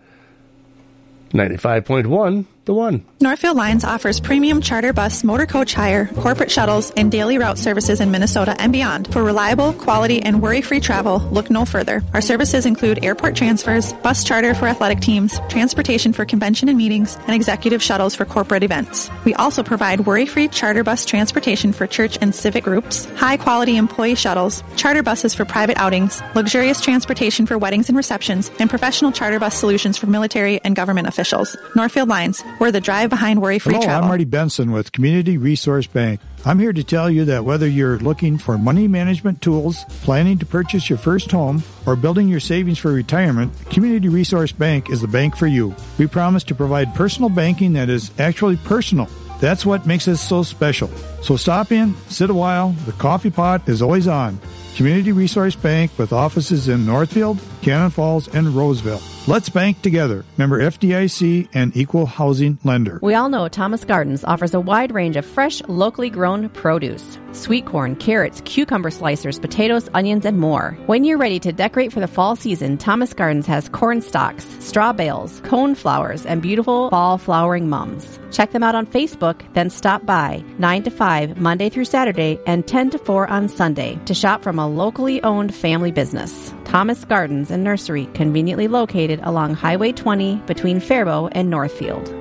Speaker 1: ninety-five point one. The one.
Speaker 13: Northfield Lines offers premium charter bus, motor coach hire, corporate shuttles, and daily route services in Minnesota and beyond. For reliable, quality, and worry-free travel, look no further. Our services include airport transfers, bus charter for athletic teams, transportation for convention and meetings, and executive shuttles for corporate events. We also provide worry-free charter bus transportation for church and civic groups, high-quality employee shuttles, charter buses for private outings, luxurious transportation for weddings and receptions, and professional charter bus solutions for military and government officials. Northfield Lines. We're the drive behind worry-free
Speaker 14: Hello,
Speaker 13: travel.
Speaker 14: I'm Marty Benson with Community Resource Bank. I'm here to tell you that whether you're looking for money management tools, planning to purchase your first home, or building your savings for retirement, Community Resource Bank is the bank for you. We promise to provide personal banking that is actually personal. That's what makes us so special. So stop in, sit a while. The coffee pot is always on. Community Resource Bank with offices in Northfield, Cannon Falls, and Roseville. Let's bank together. Member F D I C and Equal Housing Lender.
Speaker 15: We all know Thomas Gardens offers a wide range of fresh, locally grown produce. Sweet corn, carrots, cucumber slicers, potatoes, onions, and more. When you're ready to decorate for the fall season, Thomas Gardens has corn stalks, straw bales, cone flowers, and beautiful fall flowering mums. Check them out on Facebook, then stop by nine to five Monday through Saturday and ten to four on Sunday to shop from a locally owned family business. Thomas Gardens and Nursery, conveniently located along Highway twenty between Faribault and Northfield.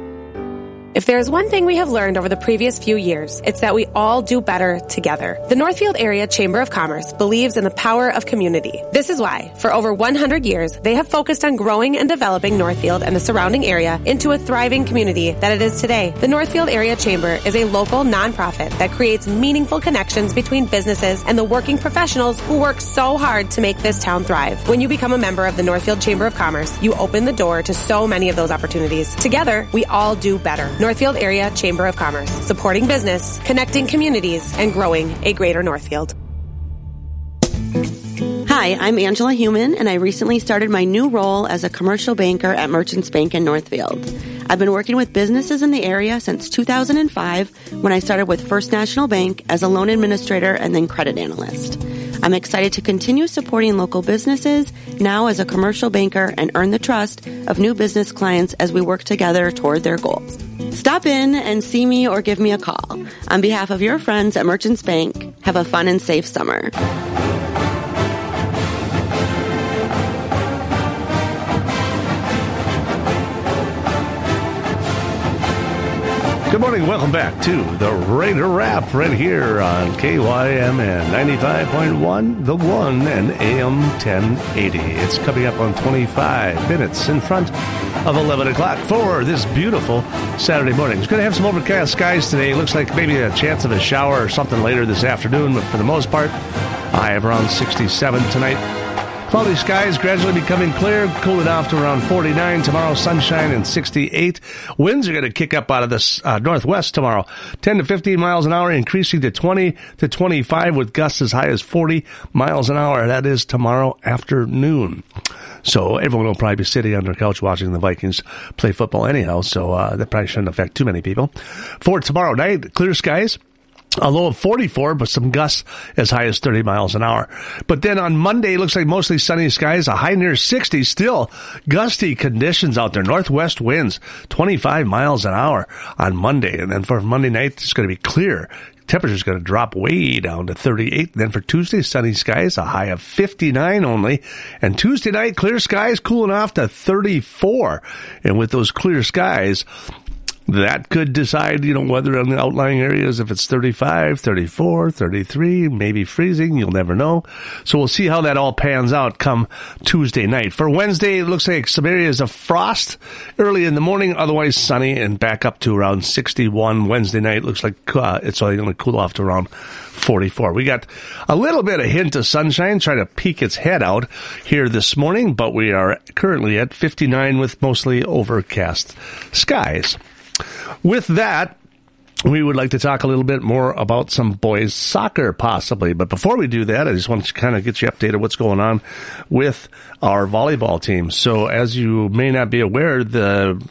Speaker 16: If there's one thing we have learned over the previous few years, it's that we all do better together. The Northfield Area Chamber of Commerce believes in the power of community. This is why, for over one hundred years, they have focused on growing and developing Northfield and the surrounding area into a thriving community that it is today. The Northfield Area Chamber is a local nonprofit that creates meaningful connections between businesses and the working professionals who work so hard to make this town thrive. When you become a member of the Northfield Chamber of Commerce, you open the door to so many of those opportunities. Together, we all do better. Northfield Area Chamber of Commerce, supporting business, connecting communities, and growing a greater Northfield.
Speaker 17: Hi, I'm Angela Human, and I recently started my new role as a commercial banker at Merchants Bank in Northfield. I've been working with businesses in the area since two thousand five when I started with First National Bank as a loan administrator and then credit analyst. I'm excited to continue supporting local businesses now as a commercial banker and earn the trust of new business clients as we work together toward their goals. Stop in and see me or give me a call. On behalf of your friends at Merchants Bank, have a fun and safe summer.
Speaker 1: Good morning. Welcome back to the Raider Wrap right here on K Y M N ninety-five point one, The One, and A M ten eighty. It's coming up on twenty-five minutes in front of eleven o'clock for this beautiful Saturday morning. It's going to have some overcast skies today. Looks like maybe a chance of a shower or something later this afternoon, but for the most part, high of around sixty-seven tonight. Cloudy skies gradually becoming clear, cooling off to around forty-nine. Tomorrow, sunshine and sixty-eight. Winds are going to kick up out of the uh, northwest tomorrow. ten to fifteen miles an hour, increasing to twenty to twenty-five with gusts as high as forty miles an hour. That is tomorrow afternoon. So everyone will probably be sitting on their couch watching the Vikings play football anyhow, so uh, that probably shouldn't affect too many people. For tomorrow night, clear skies. A low of forty-four, but some gusts as high as thirty miles an hour. But then on Monday, it looks like mostly sunny skies, a high near sixty, still gusty conditions out there. Northwest winds, twenty-five miles an hour on Monday. And then for Monday night, it's going to be clear. Temperature's going to drop way down to thirty-eight. And then for Tuesday, sunny skies, a high of fifty-nine only. And Tuesday night, clear skies, cooling off to thirty-four. And with those clear skies, that could decide, you know, whether in the outlying areas, if it's thirty-five, thirty-four, thirty-three, maybe freezing, you'll never know. So we'll see how that all pans out come Tuesday night. For Wednesday, it looks like some areas of frost early in the morning, otherwise sunny and back up to around sixty-one. Wednesday night looks like uh, it's only going to cool off to around forty-four. We got a little bit of hint of sunshine trying to peek its head out here this morning, but we are currently at fifty-nine with mostly overcast skies. With that, we would like to talk a little bit more about some boys soccer possibly. But before we do that, I just want to kind of get you updated what's going on with our volleyball team. So as you may not be aware, the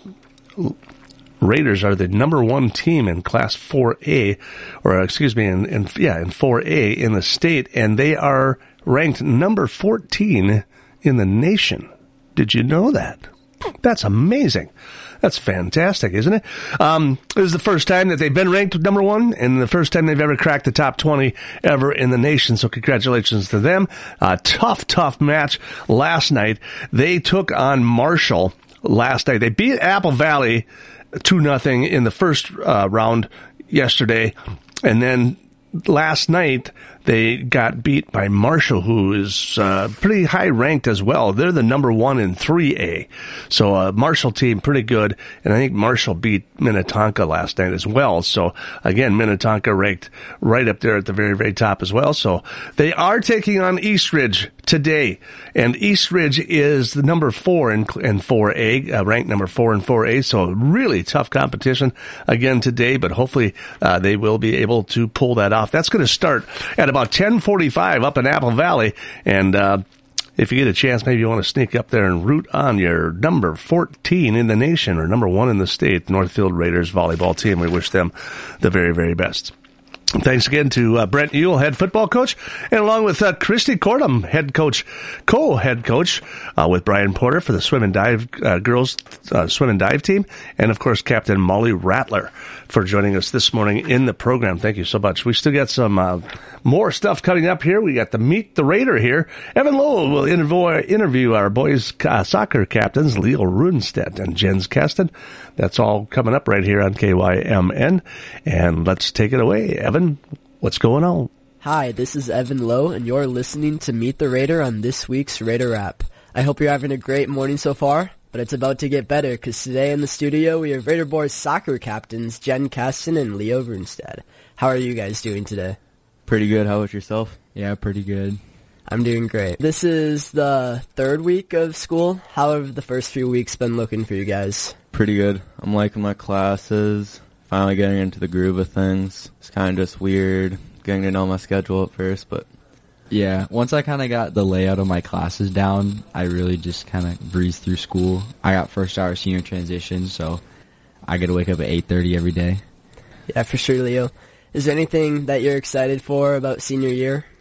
Speaker 1: Raiders are the number one team in Class four A, or excuse me, in, in yeah, in four A in the state, and they are ranked number fourteen in the nation. Did you know that? That's amazing. That's fantastic, isn't it? Um, this is the first time that they've been ranked number one and the first time they've ever cracked the top twenty ever in the nation. So congratulations to them. Uh, tough, tough match last night. They took on Marshall last night. They beat Apple Valley two nothing in the first uh, round yesterday. And then last night, they got beat by Marshall, who is uh, pretty high ranked as well. They're the number one in three A. So a uh, Marshall team, pretty good. And I think Marshall beat Minnetonka last night as well. So again, Minnetonka ranked right up there at the very, very top as well. So they are taking on Eastridge today. And Eastridge is the number four in, in four A, uh, ranked number four in four A. So really tough competition again today, but hopefully uh, they will be able to pull that off. That's going to start at about ten forty-five up in Apple Valley. And uh, if you get a chance, maybe you want to sneak up there and root on your number fourteen in the nation or number one in the state, Northfield Raiders volleyball team. We wish them the very, very best. Thanks again to uh, Brent Ewell, head football coach, and along with uh, Christy Cordum, head coach, co-head coach, uh, with Brian Porter for the swim and dive uh, girls uh, swim and dive team, and of course Captain Molly Rattler for joining us this morning in the program. Thank you so much. We still got some uh, more stuff coming up here. We got the Meet the Raider here. Evan Lowell will interview, interview our boys uh, soccer captains, Leo Runstedt and Jens Kasten. That's all coming up right here on K Y M N. And let's take it away. Evan, what's going on?
Speaker 18: Hi, this is Evan Lowe, and you're listening to Meet the Raider on this week's Raider Wrap. I hope you're having a great morning so far, but it's about to get better because today in the studio we have Raider boys soccer captains Jen Kasten and Leo Runstedt. How are you guys doing today?
Speaker 19: Pretty good. How about yourself? Yeah, pretty good.
Speaker 18: I'm doing great. This is the third week of school. How have the first few weeks been looking for you guys?
Speaker 19: Pretty good. I'm liking my classes, finally getting into the groove of things. It's kind of just weird getting to know my schedule at first, but
Speaker 20: yeah, once I kind of got the layout of my classes down, I really just kind of breezed through school. I got first hour senior transition, so I get to wake up at eight thirty every day.
Speaker 18: Yeah, for sure, Leo. Is there anything that you're excited for about senior year?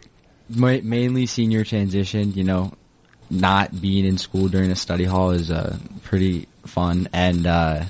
Speaker 20: ma- mainly senior transition. You know, not being in school during a study hall is uh, pretty fun, and uh,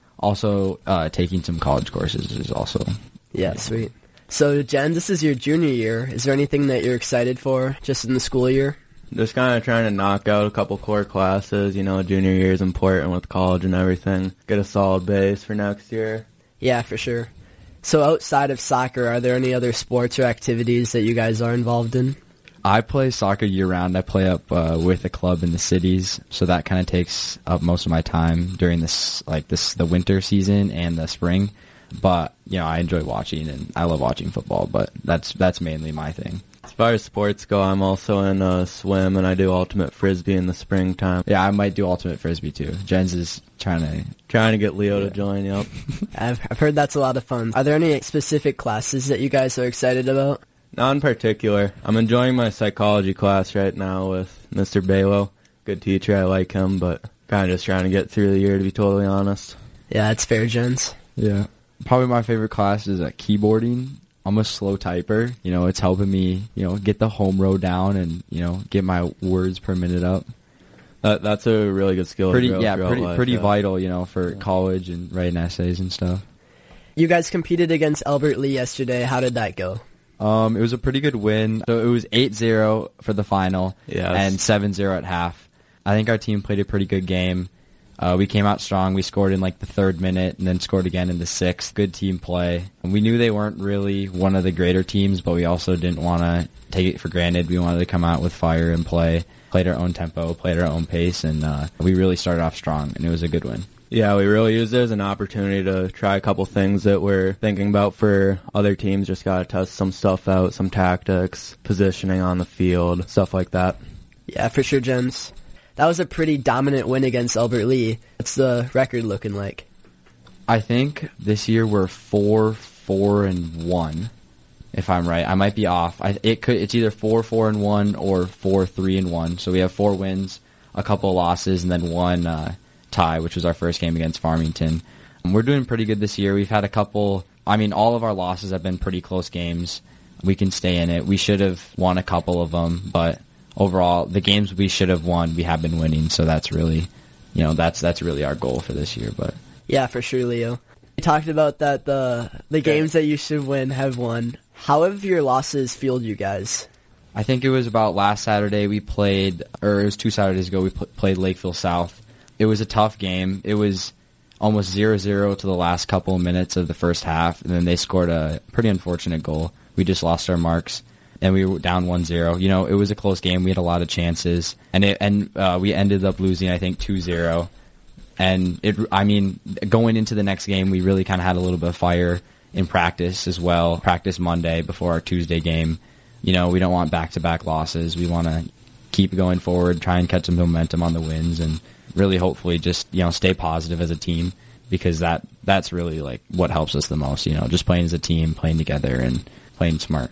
Speaker 20: also uh, taking some college courses is also
Speaker 18: yeah, sweet. So, Jen, this is your junior year. Is there anything that you're excited for just in the school year?
Speaker 19: Just kind of trying to knock out a couple core classes. You know, junior year is important with college and everything. Get a solid base for next year.
Speaker 18: Yeah, for sure. So outside of soccer, are there any other sports or activities that you guys are involved in?
Speaker 20: I play soccer year-round. I play up uh, with a club in the cities, so that kind of takes up most of my time during this, like this, the winter season and the spring. But, you know, I enjoy watching, and I love watching football, but that's that's mainly my thing.
Speaker 19: As far as sports go, I'm also in uh, swim, and I do ultimate frisbee in the springtime.
Speaker 20: Yeah, I might do ultimate frisbee too. Jens is trying to
Speaker 19: trying to get Leo yeah. to join. Yep,
Speaker 18: I've I've heard that's a lot of fun. Are there any specific classes that you guys are excited about?
Speaker 19: Not in particular. I'm enjoying my psychology class right now with Mister Balo. Good teacher, I like him, but kind of just trying to get through the year, to be totally honest.
Speaker 18: Yeah, that's fair, Jens.
Speaker 20: Yeah, probably my favorite class is uh, keyboarding. I'm a slow typer. You know, it's helping me, you know, get the home row down and, you know, get my words per minute up.
Speaker 19: That, that's a really good skill.
Speaker 20: Pretty,
Speaker 19: to
Speaker 20: yeah, pretty,
Speaker 19: life,
Speaker 20: pretty
Speaker 19: yeah.
Speaker 20: vital, you know, for yeah. college and writing essays and stuff.
Speaker 18: You guys competed against Albert Lee yesterday. How did that go?
Speaker 20: Um, it was a pretty good win. So it was eight zero for the final
Speaker 19: yes.
Speaker 20: and seven zero at half. I think our team played a pretty good game. Uh, we came out strong. We scored in like the third minute and then scored again in the sixth. Good team play. And we knew they weren't really one of the greater teams, but we also didn't want to take it for granted. We wanted to come out with fire and play, played our own tempo, played our own pace, and uh, we really started off strong, and it was a good win.
Speaker 19: Yeah, we really used it as an opportunity to try a couple things that we're thinking about for other teams. Just got to test some stuff out, some tactics, positioning on the field, stuff like that.
Speaker 18: Yeah, for sure, Jens. That was a pretty dominant win against Albert Lee. What's the record looking like?
Speaker 20: I think this year we're four, four, and one. If I'm right, I might be off. I, it could. It's either four, four, and one, or four, three, and one. So we have four wins, a couple losses, and then one uh, tie, which was our first game against Farmington. And we're doing pretty good this year. We've had a couple. I mean, all of our losses have been pretty close games. We can stay in it. We should have won a couple of them, but overall, the games we should have won, we have been winning. So that's really, you know, that's that's really our goal for this year. But
Speaker 18: yeah, for sure, Leo. You talked about that the the games that you should win have won. How have your losses fueled you guys?
Speaker 20: I think it was about last Saturday we played, or it was two Saturdays ago we pl- played Lakeville South. It was a tough game. It was almost zero zero to the last couple of minutes of the first half, and then they scored a pretty unfortunate goal. We just lost our marks. And we were down one zero. You know, it was a close game. We had a lot of chances. And it, and uh, we ended up losing, I think, two zero. And, it, I mean, going into the next game, we really kind of had a little bit of fire in practice as well. Practice Monday before our Tuesday game. You know, we don't want back-to-back losses. We want to keep going forward, try and catch some momentum on the wins, and really hopefully just, you know, stay positive as a team, because that that's really, like, what helps us the most, you know, just playing as a team, playing together, and playing smart.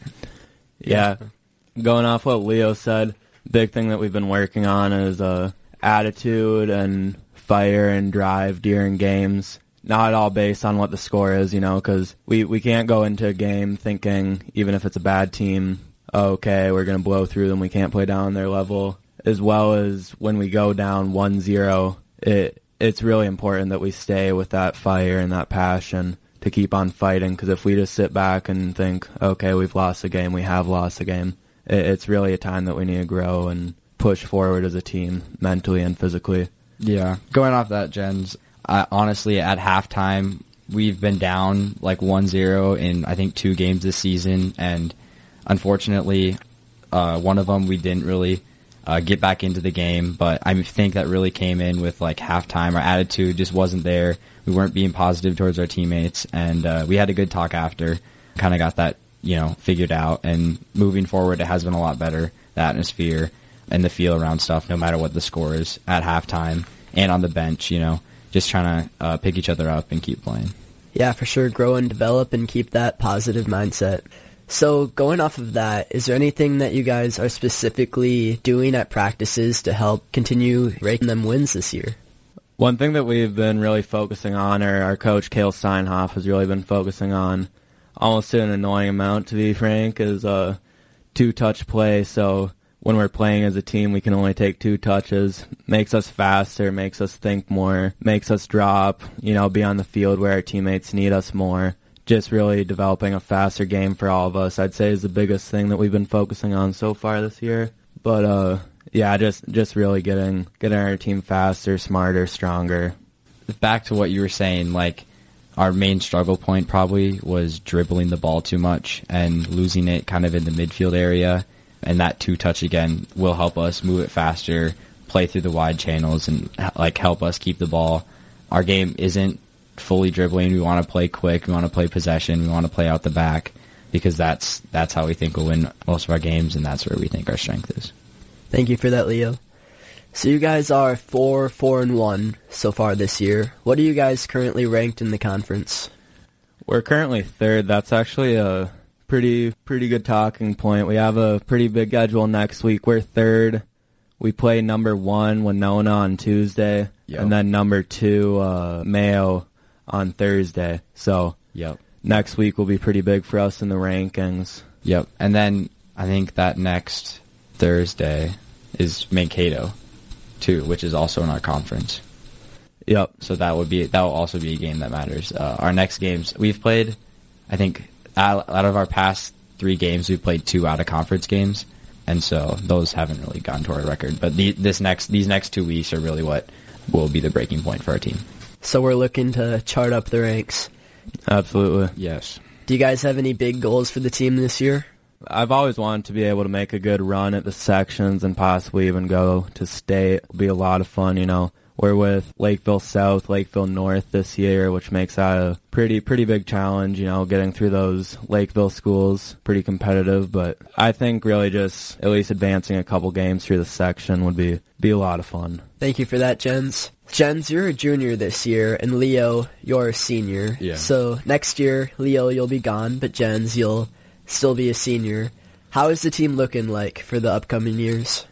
Speaker 19: Yeah, going off what Leo said, big thing that we've been working on is uh, attitude and fire and drive during games. Not all based on what the score is, you know, because we, we can't go into a game thinking, even if it's a bad team, oh, okay, we're going to blow through them, we can't play down their level. As well as when we go down one zero, it it's really important that we stay with that fire and that passion to keep on fighting, because if we just sit back and think, okay, we've lost the game, we have lost the game, it, it's really a time that we need to grow and push forward as a team, mentally and physically.
Speaker 20: Yeah. Going off that, Jens, uh, honestly, at halftime, we've been down like one zero in, I think, two games this season, and unfortunately, uh, one of them we didn't really uh, get back into the game, but I think that really came in with like halftime. Our attitude just wasn't there. We weren't being positive towards our teammates, and uh, we had a good talk after. Kind of got that, you know, figured out, and moving forward, it has been a lot better. The atmosphere and the feel around stuff, no matter what the score is at halftime and on the bench, you know, just trying to uh, pick each other up and keep playing.
Speaker 18: Yeah, for sure. Grow and develop and keep that positive mindset. So going off of that, is there anything that you guys are specifically doing at practices to help continue raking them wins this year?
Speaker 19: One thing that we've been really focusing on, or our coach, Cale Steinhoff, has really been focusing on, almost to an annoying amount, to be frank, is uh, two-touch play, so when we're playing as a team, we can only take two touches. Makes us faster, makes us think more, makes us drop, you know, be on the field where our teammates need us more. Just really developing a faster game for all of us, I'd say, is the biggest thing that we've been focusing on so far this year. But, uh, yeah, just just really getting getting our team faster, smarter, stronger.
Speaker 20: Back to what you were saying, like, our main struggle point probably was dribbling the ball too much and losing it kind of in the midfield area. And that two-touch, again, will help us move it faster, play through the wide channels, and like help us keep the ball. Our game isn't fully dribbling. We want to play quick. We want to play possession. We want to play out the back because that's that's how we think we'll win most of our games, and that's where we think our strength is.
Speaker 18: Thank you for that, Leo. So you guys are four, four, and one so far this year. What are you guys currently ranked in the conference?
Speaker 19: We're currently third. That's actually a pretty pretty good talking point. We have a pretty big schedule next week. We're third. We play number one, Winona, on Tuesday, yep. and then number two, uh, Mayo, on Thursday. So
Speaker 20: yep.
Speaker 19: next week will be pretty big for us in the rankings.
Speaker 20: Yep. And then I think that next Thursday is Mankato, too, which is also in our conference.
Speaker 19: Yep.
Speaker 20: So that would be that will also be a game that matters. Uh, our next games, we've played, I think, out, out of our past three games, we've played two out-of-conference games, and so those haven't really gone to our record. But the, this next these next two weeks are really what will be the breaking point for our team.
Speaker 18: So we're looking to chart up the ranks.
Speaker 19: Absolutely.
Speaker 20: Yes.
Speaker 18: Do you guys have any big goals for the team this year?
Speaker 19: I've always wanted to be able to make a good run at the sections and possibly even go to state. It'll be a lot of fun, you know. We're with Lakeville South, Lakeville North this year, which makes that a pretty pretty big challenge, you know, getting through those Lakeville schools, pretty competitive. But I think really just at least advancing a couple games through the section would be, be a lot of fun.
Speaker 18: Thank you for that, Jens. Jens, you're a junior this year, and Leo, you're a senior.
Speaker 20: Yeah.
Speaker 18: So next year, Leo, you'll be gone, but Jens, you'll still be a senior. How is the team looking like for the upcoming years?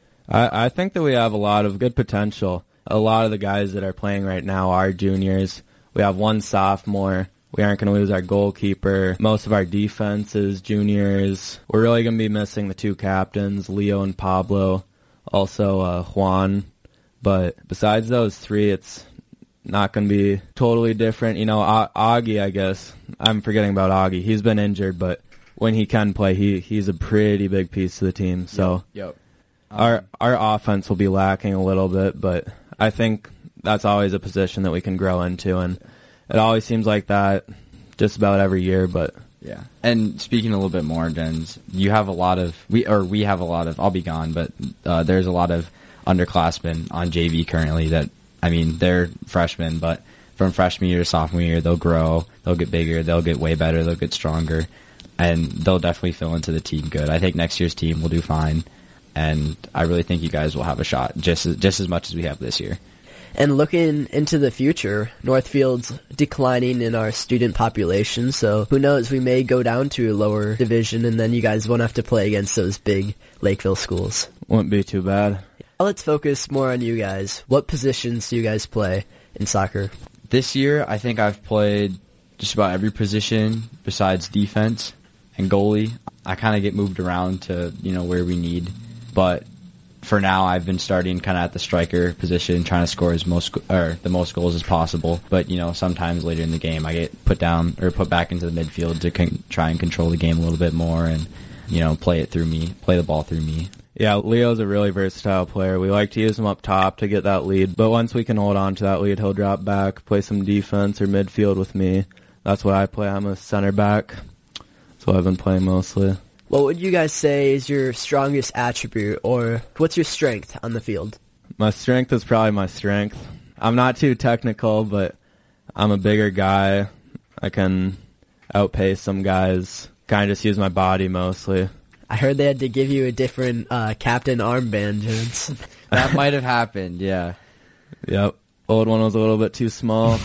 Speaker 19: I, I think that we have a lot of good potential. A lot of the guys that are playing right now are juniors. We have one sophomore. We aren't going to lose our goalkeeper. Most of our defense is juniors. We're really going to be missing the two captains, Leo and Pablo, also uh, Juan. But besides those three, it's not going to be totally different. You know, A- Augie, I guess. I'm forgetting about Augie. He's been injured, but when he can play, he he's a pretty big piece of the team. So
Speaker 20: yep. Yep. Um,
Speaker 19: our our offense will be lacking a little bit, but I think that's always a position that we can grow into, and it always seems like that just about every year. But
Speaker 20: yeah. And speaking a little bit more, Jens, you have a lot of we or we have a lot of. I'll be gone, but uh, there's a lot of underclassmen on J V currently. That I mean, they're freshmen, but from freshman year to sophomore year, they'll grow, they'll get bigger, they'll get way better, they'll get stronger, and they'll definitely fill into the team good. I think next year's team will do fine. And I really think you guys will have a shot, just as, just as much as we have this year.
Speaker 18: And looking into the future, Northfield's declining in our student population, so who knows, we may go down to a lower division, and then you guys won't have to play against those big Lakeville schools.
Speaker 19: Wouldn't be too bad.
Speaker 18: Let's focus more on you guys. What positions do you guys play in soccer?
Speaker 20: This year, I think I've played just about every position besides defense and goalie. I kind of get moved around to, you know, where we need. But for now, I've been starting kind of at the striker position, trying to score as most or the most goals as possible. But you know, sometimes later in the game, I get put down or put back into the midfield to con- try and control the game a little bit more, and you know, play it through me, play the ball through me.
Speaker 19: Yeah, Leo's a really versatile player. We like to use him up top to get that lead, but once we can hold on to that lead, he'll drop back, play some defense or midfield with me. That's what I play. I'm a center back. That's what I've been playing mostly.
Speaker 18: What would you guys say is your strongest attribute, or what's your strength on the field?
Speaker 19: My strength is probably my strength. I'm not too technical, but I'm a bigger guy. I can outpace some guys. Kind of just use my body mostly.
Speaker 18: I heard they had to give you a different uh, captain armband, Jens.
Speaker 20: That might have happened, yeah.
Speaker 19: Yep. Old one was a little bit too small.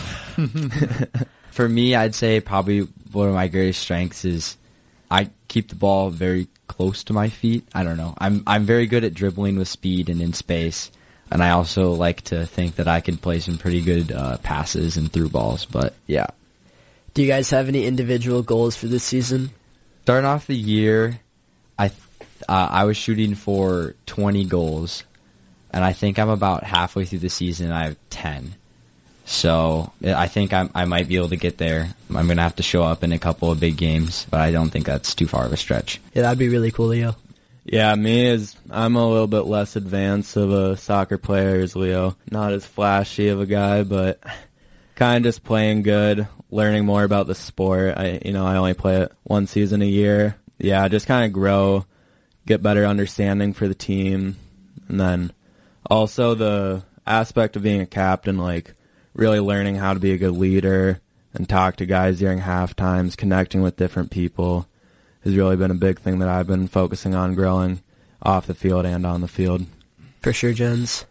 Speaker 20: For me, I'd say probably one of my greatest strengths is I keep the ball very close to my feet. I don't know. I'm I'm very good at dribbling with speed and in space, and I also like to think that I can play some pretty good uh, passes and through balls. But yeah.
Speaker 18: Do you guys have any individual goals for this season?
Speaker 20: Starting off the year, I Uh, I was shooting for twenty goals, and I think I'm about halfway through the season, and I have ten. So I think I'm, I might be able to get there. I'm going to have to show up in a couple of big games, but I don't think that's too far of a stretch.
Speaker 18: Yeah, that'd be really cool, Leo.
Speaker 19: Yeah, me is I'm a little bit less advanced of a soccer player as Leo. Not as flashy of a guy, but kind of just playing good, learning more about the sport. I, you know, I only play it one season a year. Yeah, just kind of grow, get better understanding for the team, and then also the aspect of being a captain, like really learning how to be a good leader and talk to guys during half times, connecting with different people has really been a big thing that I've been focusing on growing off the field and on the field.
Speaker 18: For sure, Jens.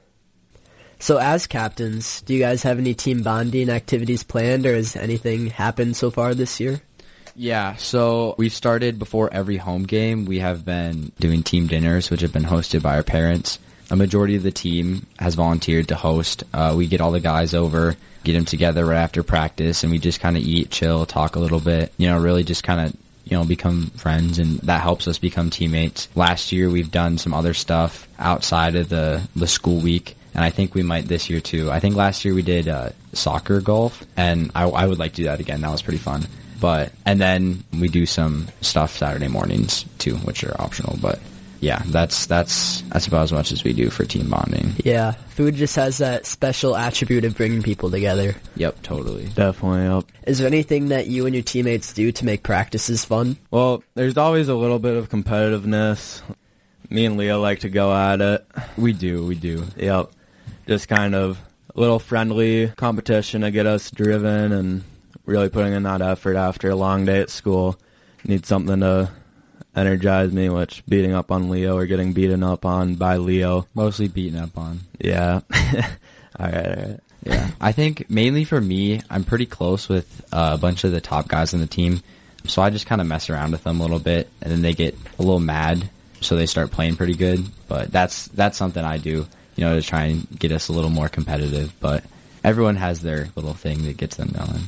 Speaker 18: So as captains, do you guys have any team bonding activities planned, or has anything happened so far this year?
Speaker 20: Yeah, so we've started before every home game. We have been doing team dinners, which have been hosted by our parents. A majority of the team has volunteered to host. Uh, we get all the guys over, get them together right after practice, and we just kind of eat, chill, talk a little bit, you know, really just kind of, you know, become friends, and that helps us become teammates. Last year, we've done some other stuff outside of the, the school week, and I think we might this year too. I think last year we did uh, soccer golf, and I, I would like to do that again. That was pretty fun. But and then we do some stuff Saturday mornings too, which are optional, but yeah, that's that's that's about as much as we do for team bonding.
Speaker 18: Yeah, food just has that special attribute of bringing people together.
Speaker 20: Yep, totally.
Speaker 19: Definitely, yep.
Speaker 18: Is there anything that you and your teammates do to make practices fun?
Speaker 19: Well, there's always a little bit of competitiveness. Me and Leo like to go at it.
Speaker 20: We do, we do.
Speaker 19: Yep. Just kind of a little friendly competition to get us driven and really putting in that effort after a long day at school. Need something to energize me, which beating up on Leo or getting beaten up on by Leo.
Speaker 20: Mostly beaten up on.
Speaker 19: Yeah. all right, all right.
Speaker 20: Yeah. I think mainly for me, I'm pretty close with uh, a bunch of the top guys on the team, so I just kind of mess around with them a little bit, and then they get a little mad, so they start playing pretty good. But that's that's something I do, you know, to try and get us a little more competitive. But everyone has their little thing that gets them going.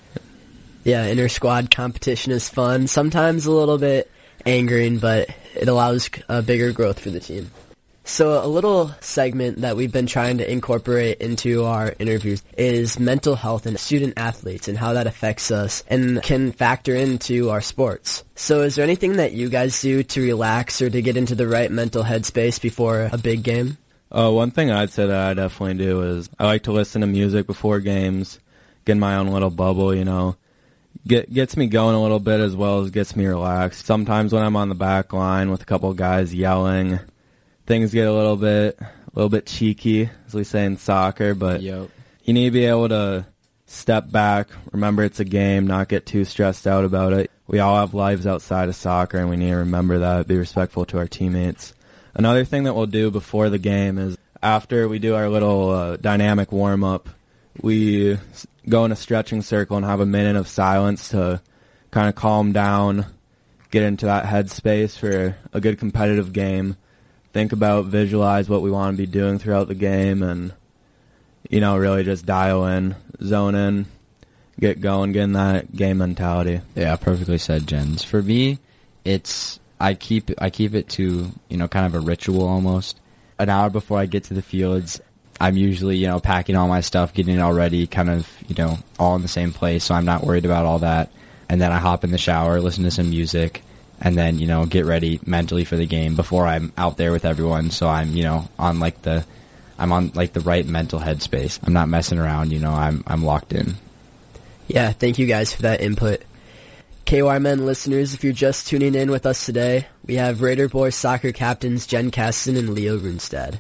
Speaker 18: Yeah, inter-squad competition is fun. Sometimes a little bit angering, but it allows a bigger growth for the team. So a little segment that we've been trying to incorporate into our interviews is mental health and student athletes and how that affects us and can factor into our sports. So is there anything that you guys do to relax or to get into the right mental headspace before a big game?
Speaker 19: Uh, one thing I'd say that I definitely do is I like to listen to music before games, get in my own little bubble, you know. Get, gets me going a little bit as well as gets me relaxed. Sometimes when I'm on the back line with a couple of guys yelling, things get a little bit a little bit cheeky, as we say in soccer, but
Speaker 20: yep.
Speaker 19: You need to be able to step back, remember it's a game, not get too stressed out about it. We all have lives outside of soccer, and we need to remember that, be respectful to our teammates. Another thing that we'll do before the game is after we do our little uh, dynamic warm-up, we go in a stretching circle and have a minute of silence to kind of calm down, get into that headspace for a good competitive game. Think about, visualize what we want to be doing throughout the game, and, you know, really just dial in, zone in, get going, get in that game mentality.
Speaker 20: Yeah, perfectly said, Jens. For me, it's I keep I keep it to, you know, kind of a ritual almost. An hour before I get to the fields, I'm usually, you know, packing all my stuff, getting it all ready, kind of, you know, all in the same place, so I'm not worried about all that. And then I hop in the shower, listen to some music, and then, you know, get ready mentally for the game before I'm out there with everyone, so I'm, you know, on like the, I'm on like the right mental headspace. I'm not messing around, you know, I'm I'm locked in.
Speaker 18: Yeah, thank you guys for that input. K O R Men listeners, if you're just tuning in with us today, we have Raider Boys soccer captains Jen Kasten and Leo Runestad.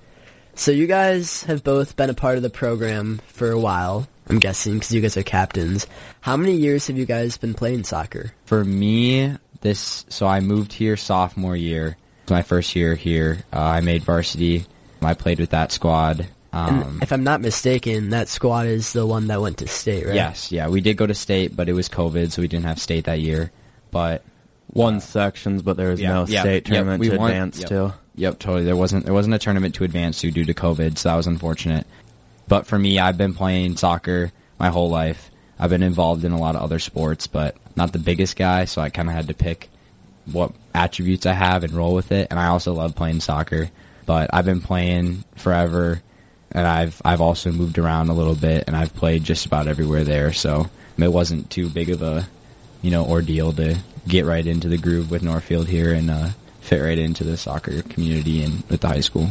Speaker 18: So you guys have both been a part of the program for a while, I'm guessing, because you guys are captains. How many years have you guys been playing soccer?
Speaker 20: For me, this, so I moved here sophomore year. My first year here, uh, I made varsity. I played with that squad. Um,
Speaker 18: and if I'm not mistaken, that squad is the one that went to state, right?
Speaker 20: Yes, yeah, we did go to state, but it was COVID, so we didn't have state that year. But
Speaker 19: won
Speaker 20: uh,
Speaker 19: sections, but there was
Speaker 20: yeah,
Speaker 19: no
Speaker 20: yeah,
Speaker 19: state tournament
Speaker 20: yep,
Speaker 19: to
Speaker 20: won,
Speaker 19: advance
Speaker 20: yep,
Speaker 19: to.
Speaker 20: Yep, totally. There wasn't there wasn't a tournament to advance to due to COVID, so that was unfortunate. But for me, I've been playing soccer my whole life. I've been involved in a lot of other sports, but not the biggest guy, so I kind of had to pick what attributes I have and roll with it. And I also love playing soccer, but I've been playing forever, and I've I've also moved around a little bit, and I've played just about everywhere there. So it wasn't too big of a, you know, ordeal to get right into the groove with Northfield here and uh, fit right into the soccer community and with the high school.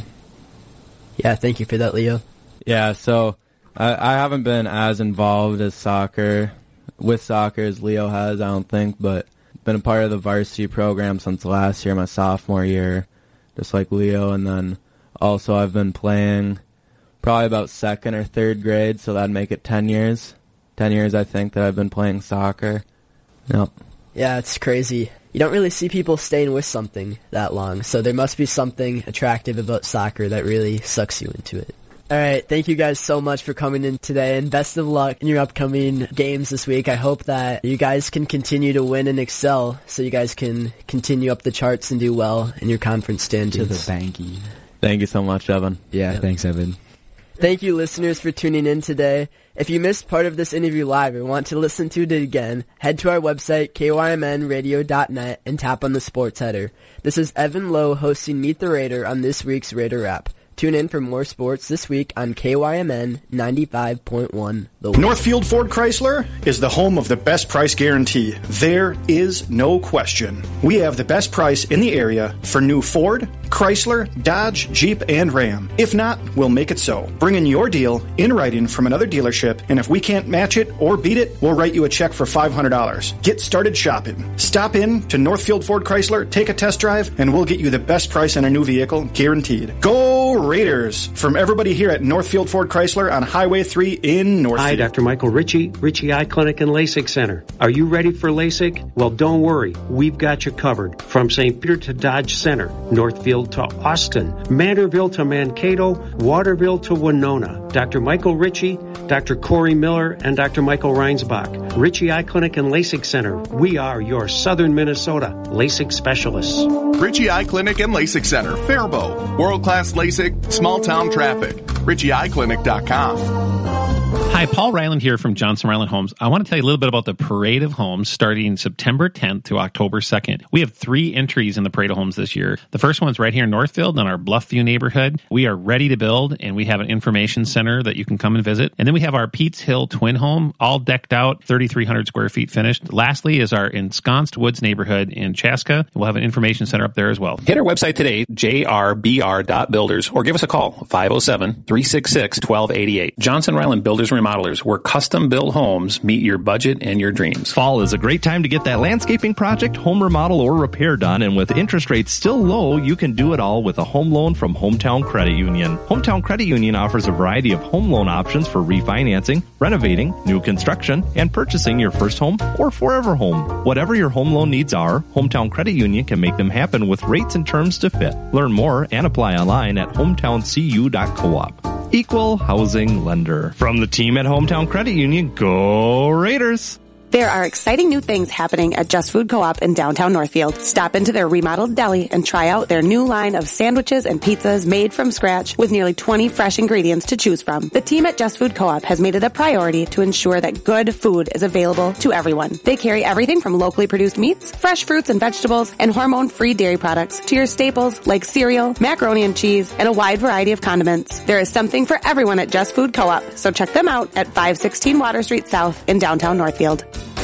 Speaker 18: Yeah, thank you for that, Leo.
Speaker 19: Yeah, so I, I haven't been as involved as soccer, with soccer as Leo has, I don't think, but been a part of the varsity program since last year, my sophomore year, just like Leo, and then also I've been playing probably about second or third grade, so that'd make it ten years. ten years, I think, that I've been playing soccer. Yep.
Speaker 18: Yeah, it's crazy. You don't really see people staying with something that long, so there must be something attractive about soccer that really sucks you into it. All right, thank you guys so much for coming in today, and best of luck in your upcoming games this week. I hope that you guys can continue to win and excel, so you guys can continue up the charts and do well in your conference standings.
Speaker 20: Thank you.
Speaker 19: Thank you so much, Evan.
Speaker 20: Yeah,
Speaker 18: Yep.
Speaker 20: thanks, Evan.
Speaker 18: Thank you, listeners, for tuning in today. If you missed part of this interview live or want to listen to it again, head to our website, K Y M N radio dot net, and tap on the sports header. This is Evan Lowe hosting Meet the Raider on this week's Raider Wrap. Tune in for more sports this week on K Y M N ninety-five point one. The
Speaker 21: Northfield Ford Chrysler is the home of the best price guarantee. There is no question. We have the best price in the area for new Ford, Chrysler, Dodge, Jeep, and Ram. If not, we'll make it so. Bring in your deal in writing from another dealership, and if we can't match it or beat it, we'll write you a check for five hundred dollars. Get started shopping. Stop in to Northfield Ford Chrysler, take a test drive, and we'll get you the best price on a new vehicle, guaranteed. Go Raiders! From everybody here at Northfield Ford Chrysler on Highway three in Northfield.
Speaker 3: Hi, Doctor Michael Ritchie, Ritchie Eye Clinic and LASIK Center. Are you ready for LASIK? Well, don't worry. We've got you covered. From Saint Peter to Dodge Center, Northfield to Austin, Manorville to Mankato, Waterville to Winona. Doctor Michael Ritchie, Doctor Corey Miller, and Doctor Michael Reinsbach. Ritchie Eye Clinic and LASIK Center. We are your Southern Minnesota LASIK specialists.
Speaker 6: Ritchie Eye Clinic and LASIK Center, Faribault. World-class LASIK, small-town traffic. Ritchie Eye Clinic dot com.
Speaker 7: Hi, Paul Ryland here from Johnson Ryland Homes. I want to tell you a little bit about the Parade of Homes starting September tenth to October second. We have three entries in the Parade of Homes this year. The first one's right here in Northfield in our Bluffview neighborhood. We are ready to build, and we have an information center that you can come and visit. And then we have our Pete's Hill twin home, all decked out, thirty-three hundred square feet finished. Lastly is our Ensconced Woods neighborhood in Chaska. We'll have an information center up there as well.
Speaker 8: Hit our website today, j r b r dot builders, or give us a call, five oh seven, three six six, one two eight eight. Johnson Ryland Builders and Remodelers, where custom-built homes meet your budget and your dreams.
Speaker 9: Fall is a great time to get that landscaping project, home remodel, or repair done, and with interest rates still low, you can do it all with a home loan from Hometown Credit Union. Hometown Credit Union offers a variety of home loan options for refinancing, renovating, new construction, and purchasing your first home or forever home. Whatever your home loan needs are, Hometown Credit Union can make them happen with rates and terms to fit. Learn more and apply online at hometown c u dot coop. Equal housing lender. From the team at Hometown Credit Union, go Raiders!
Speaker 16: There are exciting new things happening at Just Food Co-op in downtown Northfield. Stop into their remodeled deli and try out their new line of sandwiches and pizzas made from scratch with nearly twenty fresh ingredients to choose from. The team at Just Food Co-op has made it a priority to ensure that good food is available to everyone. They carry everything from locally produced meats, fresh fruits and vegetables, and hormone-free dairy products to your staples like cereal, macaroni and cheese, and a wide variety of condiments. There is something for everyone at Just Food Co-op, so check them out at five sixteen Water Street South in downtown Northfield.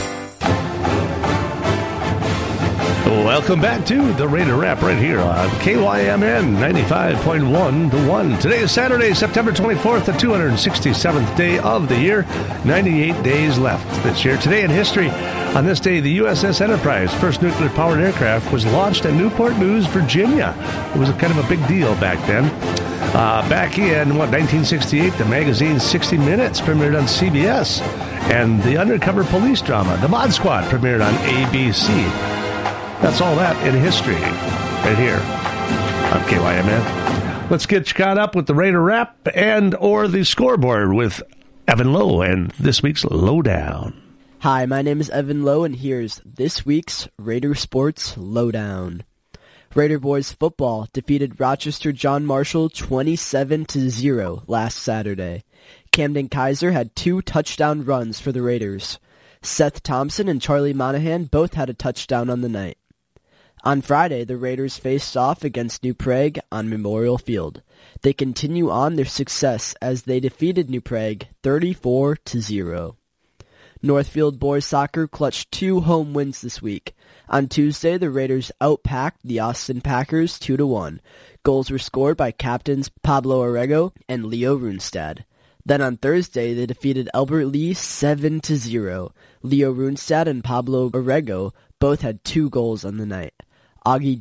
Speaker 1: Welcome back to the Raider Wrap right here on K Y M N ninety-five point one The One. Today is Saturday, September twenty-fourth, the two hundred sixty-seventh day of the year. ninety-eight days left this year. Today in history, on this day, the U S S Enterprise, first nuclear-powered aircraft, was launched at Newport News, Virginia. It was a kind of a big deal back then. Uh, back in, what, nineteen sixty-eight, the magazine sixty minutes premiered on C B S. And the undercover police drama, The Mod Squad, premiered on A B C. That's all that in history right here on K Y M N. Let's get caught up with the Raider Wrap and or the scoreboard with Evan Lowe and this week's Lowdown.
Speaker 18: Hi, my name is Evan Lowe, and here's this week's Raider Sports Lowdown. Raider boys football defeated Rochester John Marshall twenty-seven to zero last Saturday. Camden Kaiser had two touchdown runs for the Raiders. Seth Thompson and Charlie Monahan both had a touchdown on the night. On Friday, the Raiders faced off against New Prague on Memorial Field. They continue on their success as they defeated New Prague thirty-four to zero. Northfield boys soccer clutched two home wins this week. On Tuesday, the Raiders outpacked the Austin Packers two to one. Goals were scored by captains Pablo Orrego and Leo Runestad. Then on Thursday, they defeated Albert Lee seven to zero. Leo Runestad and Pablo Orrego both had two goals on the night. Augie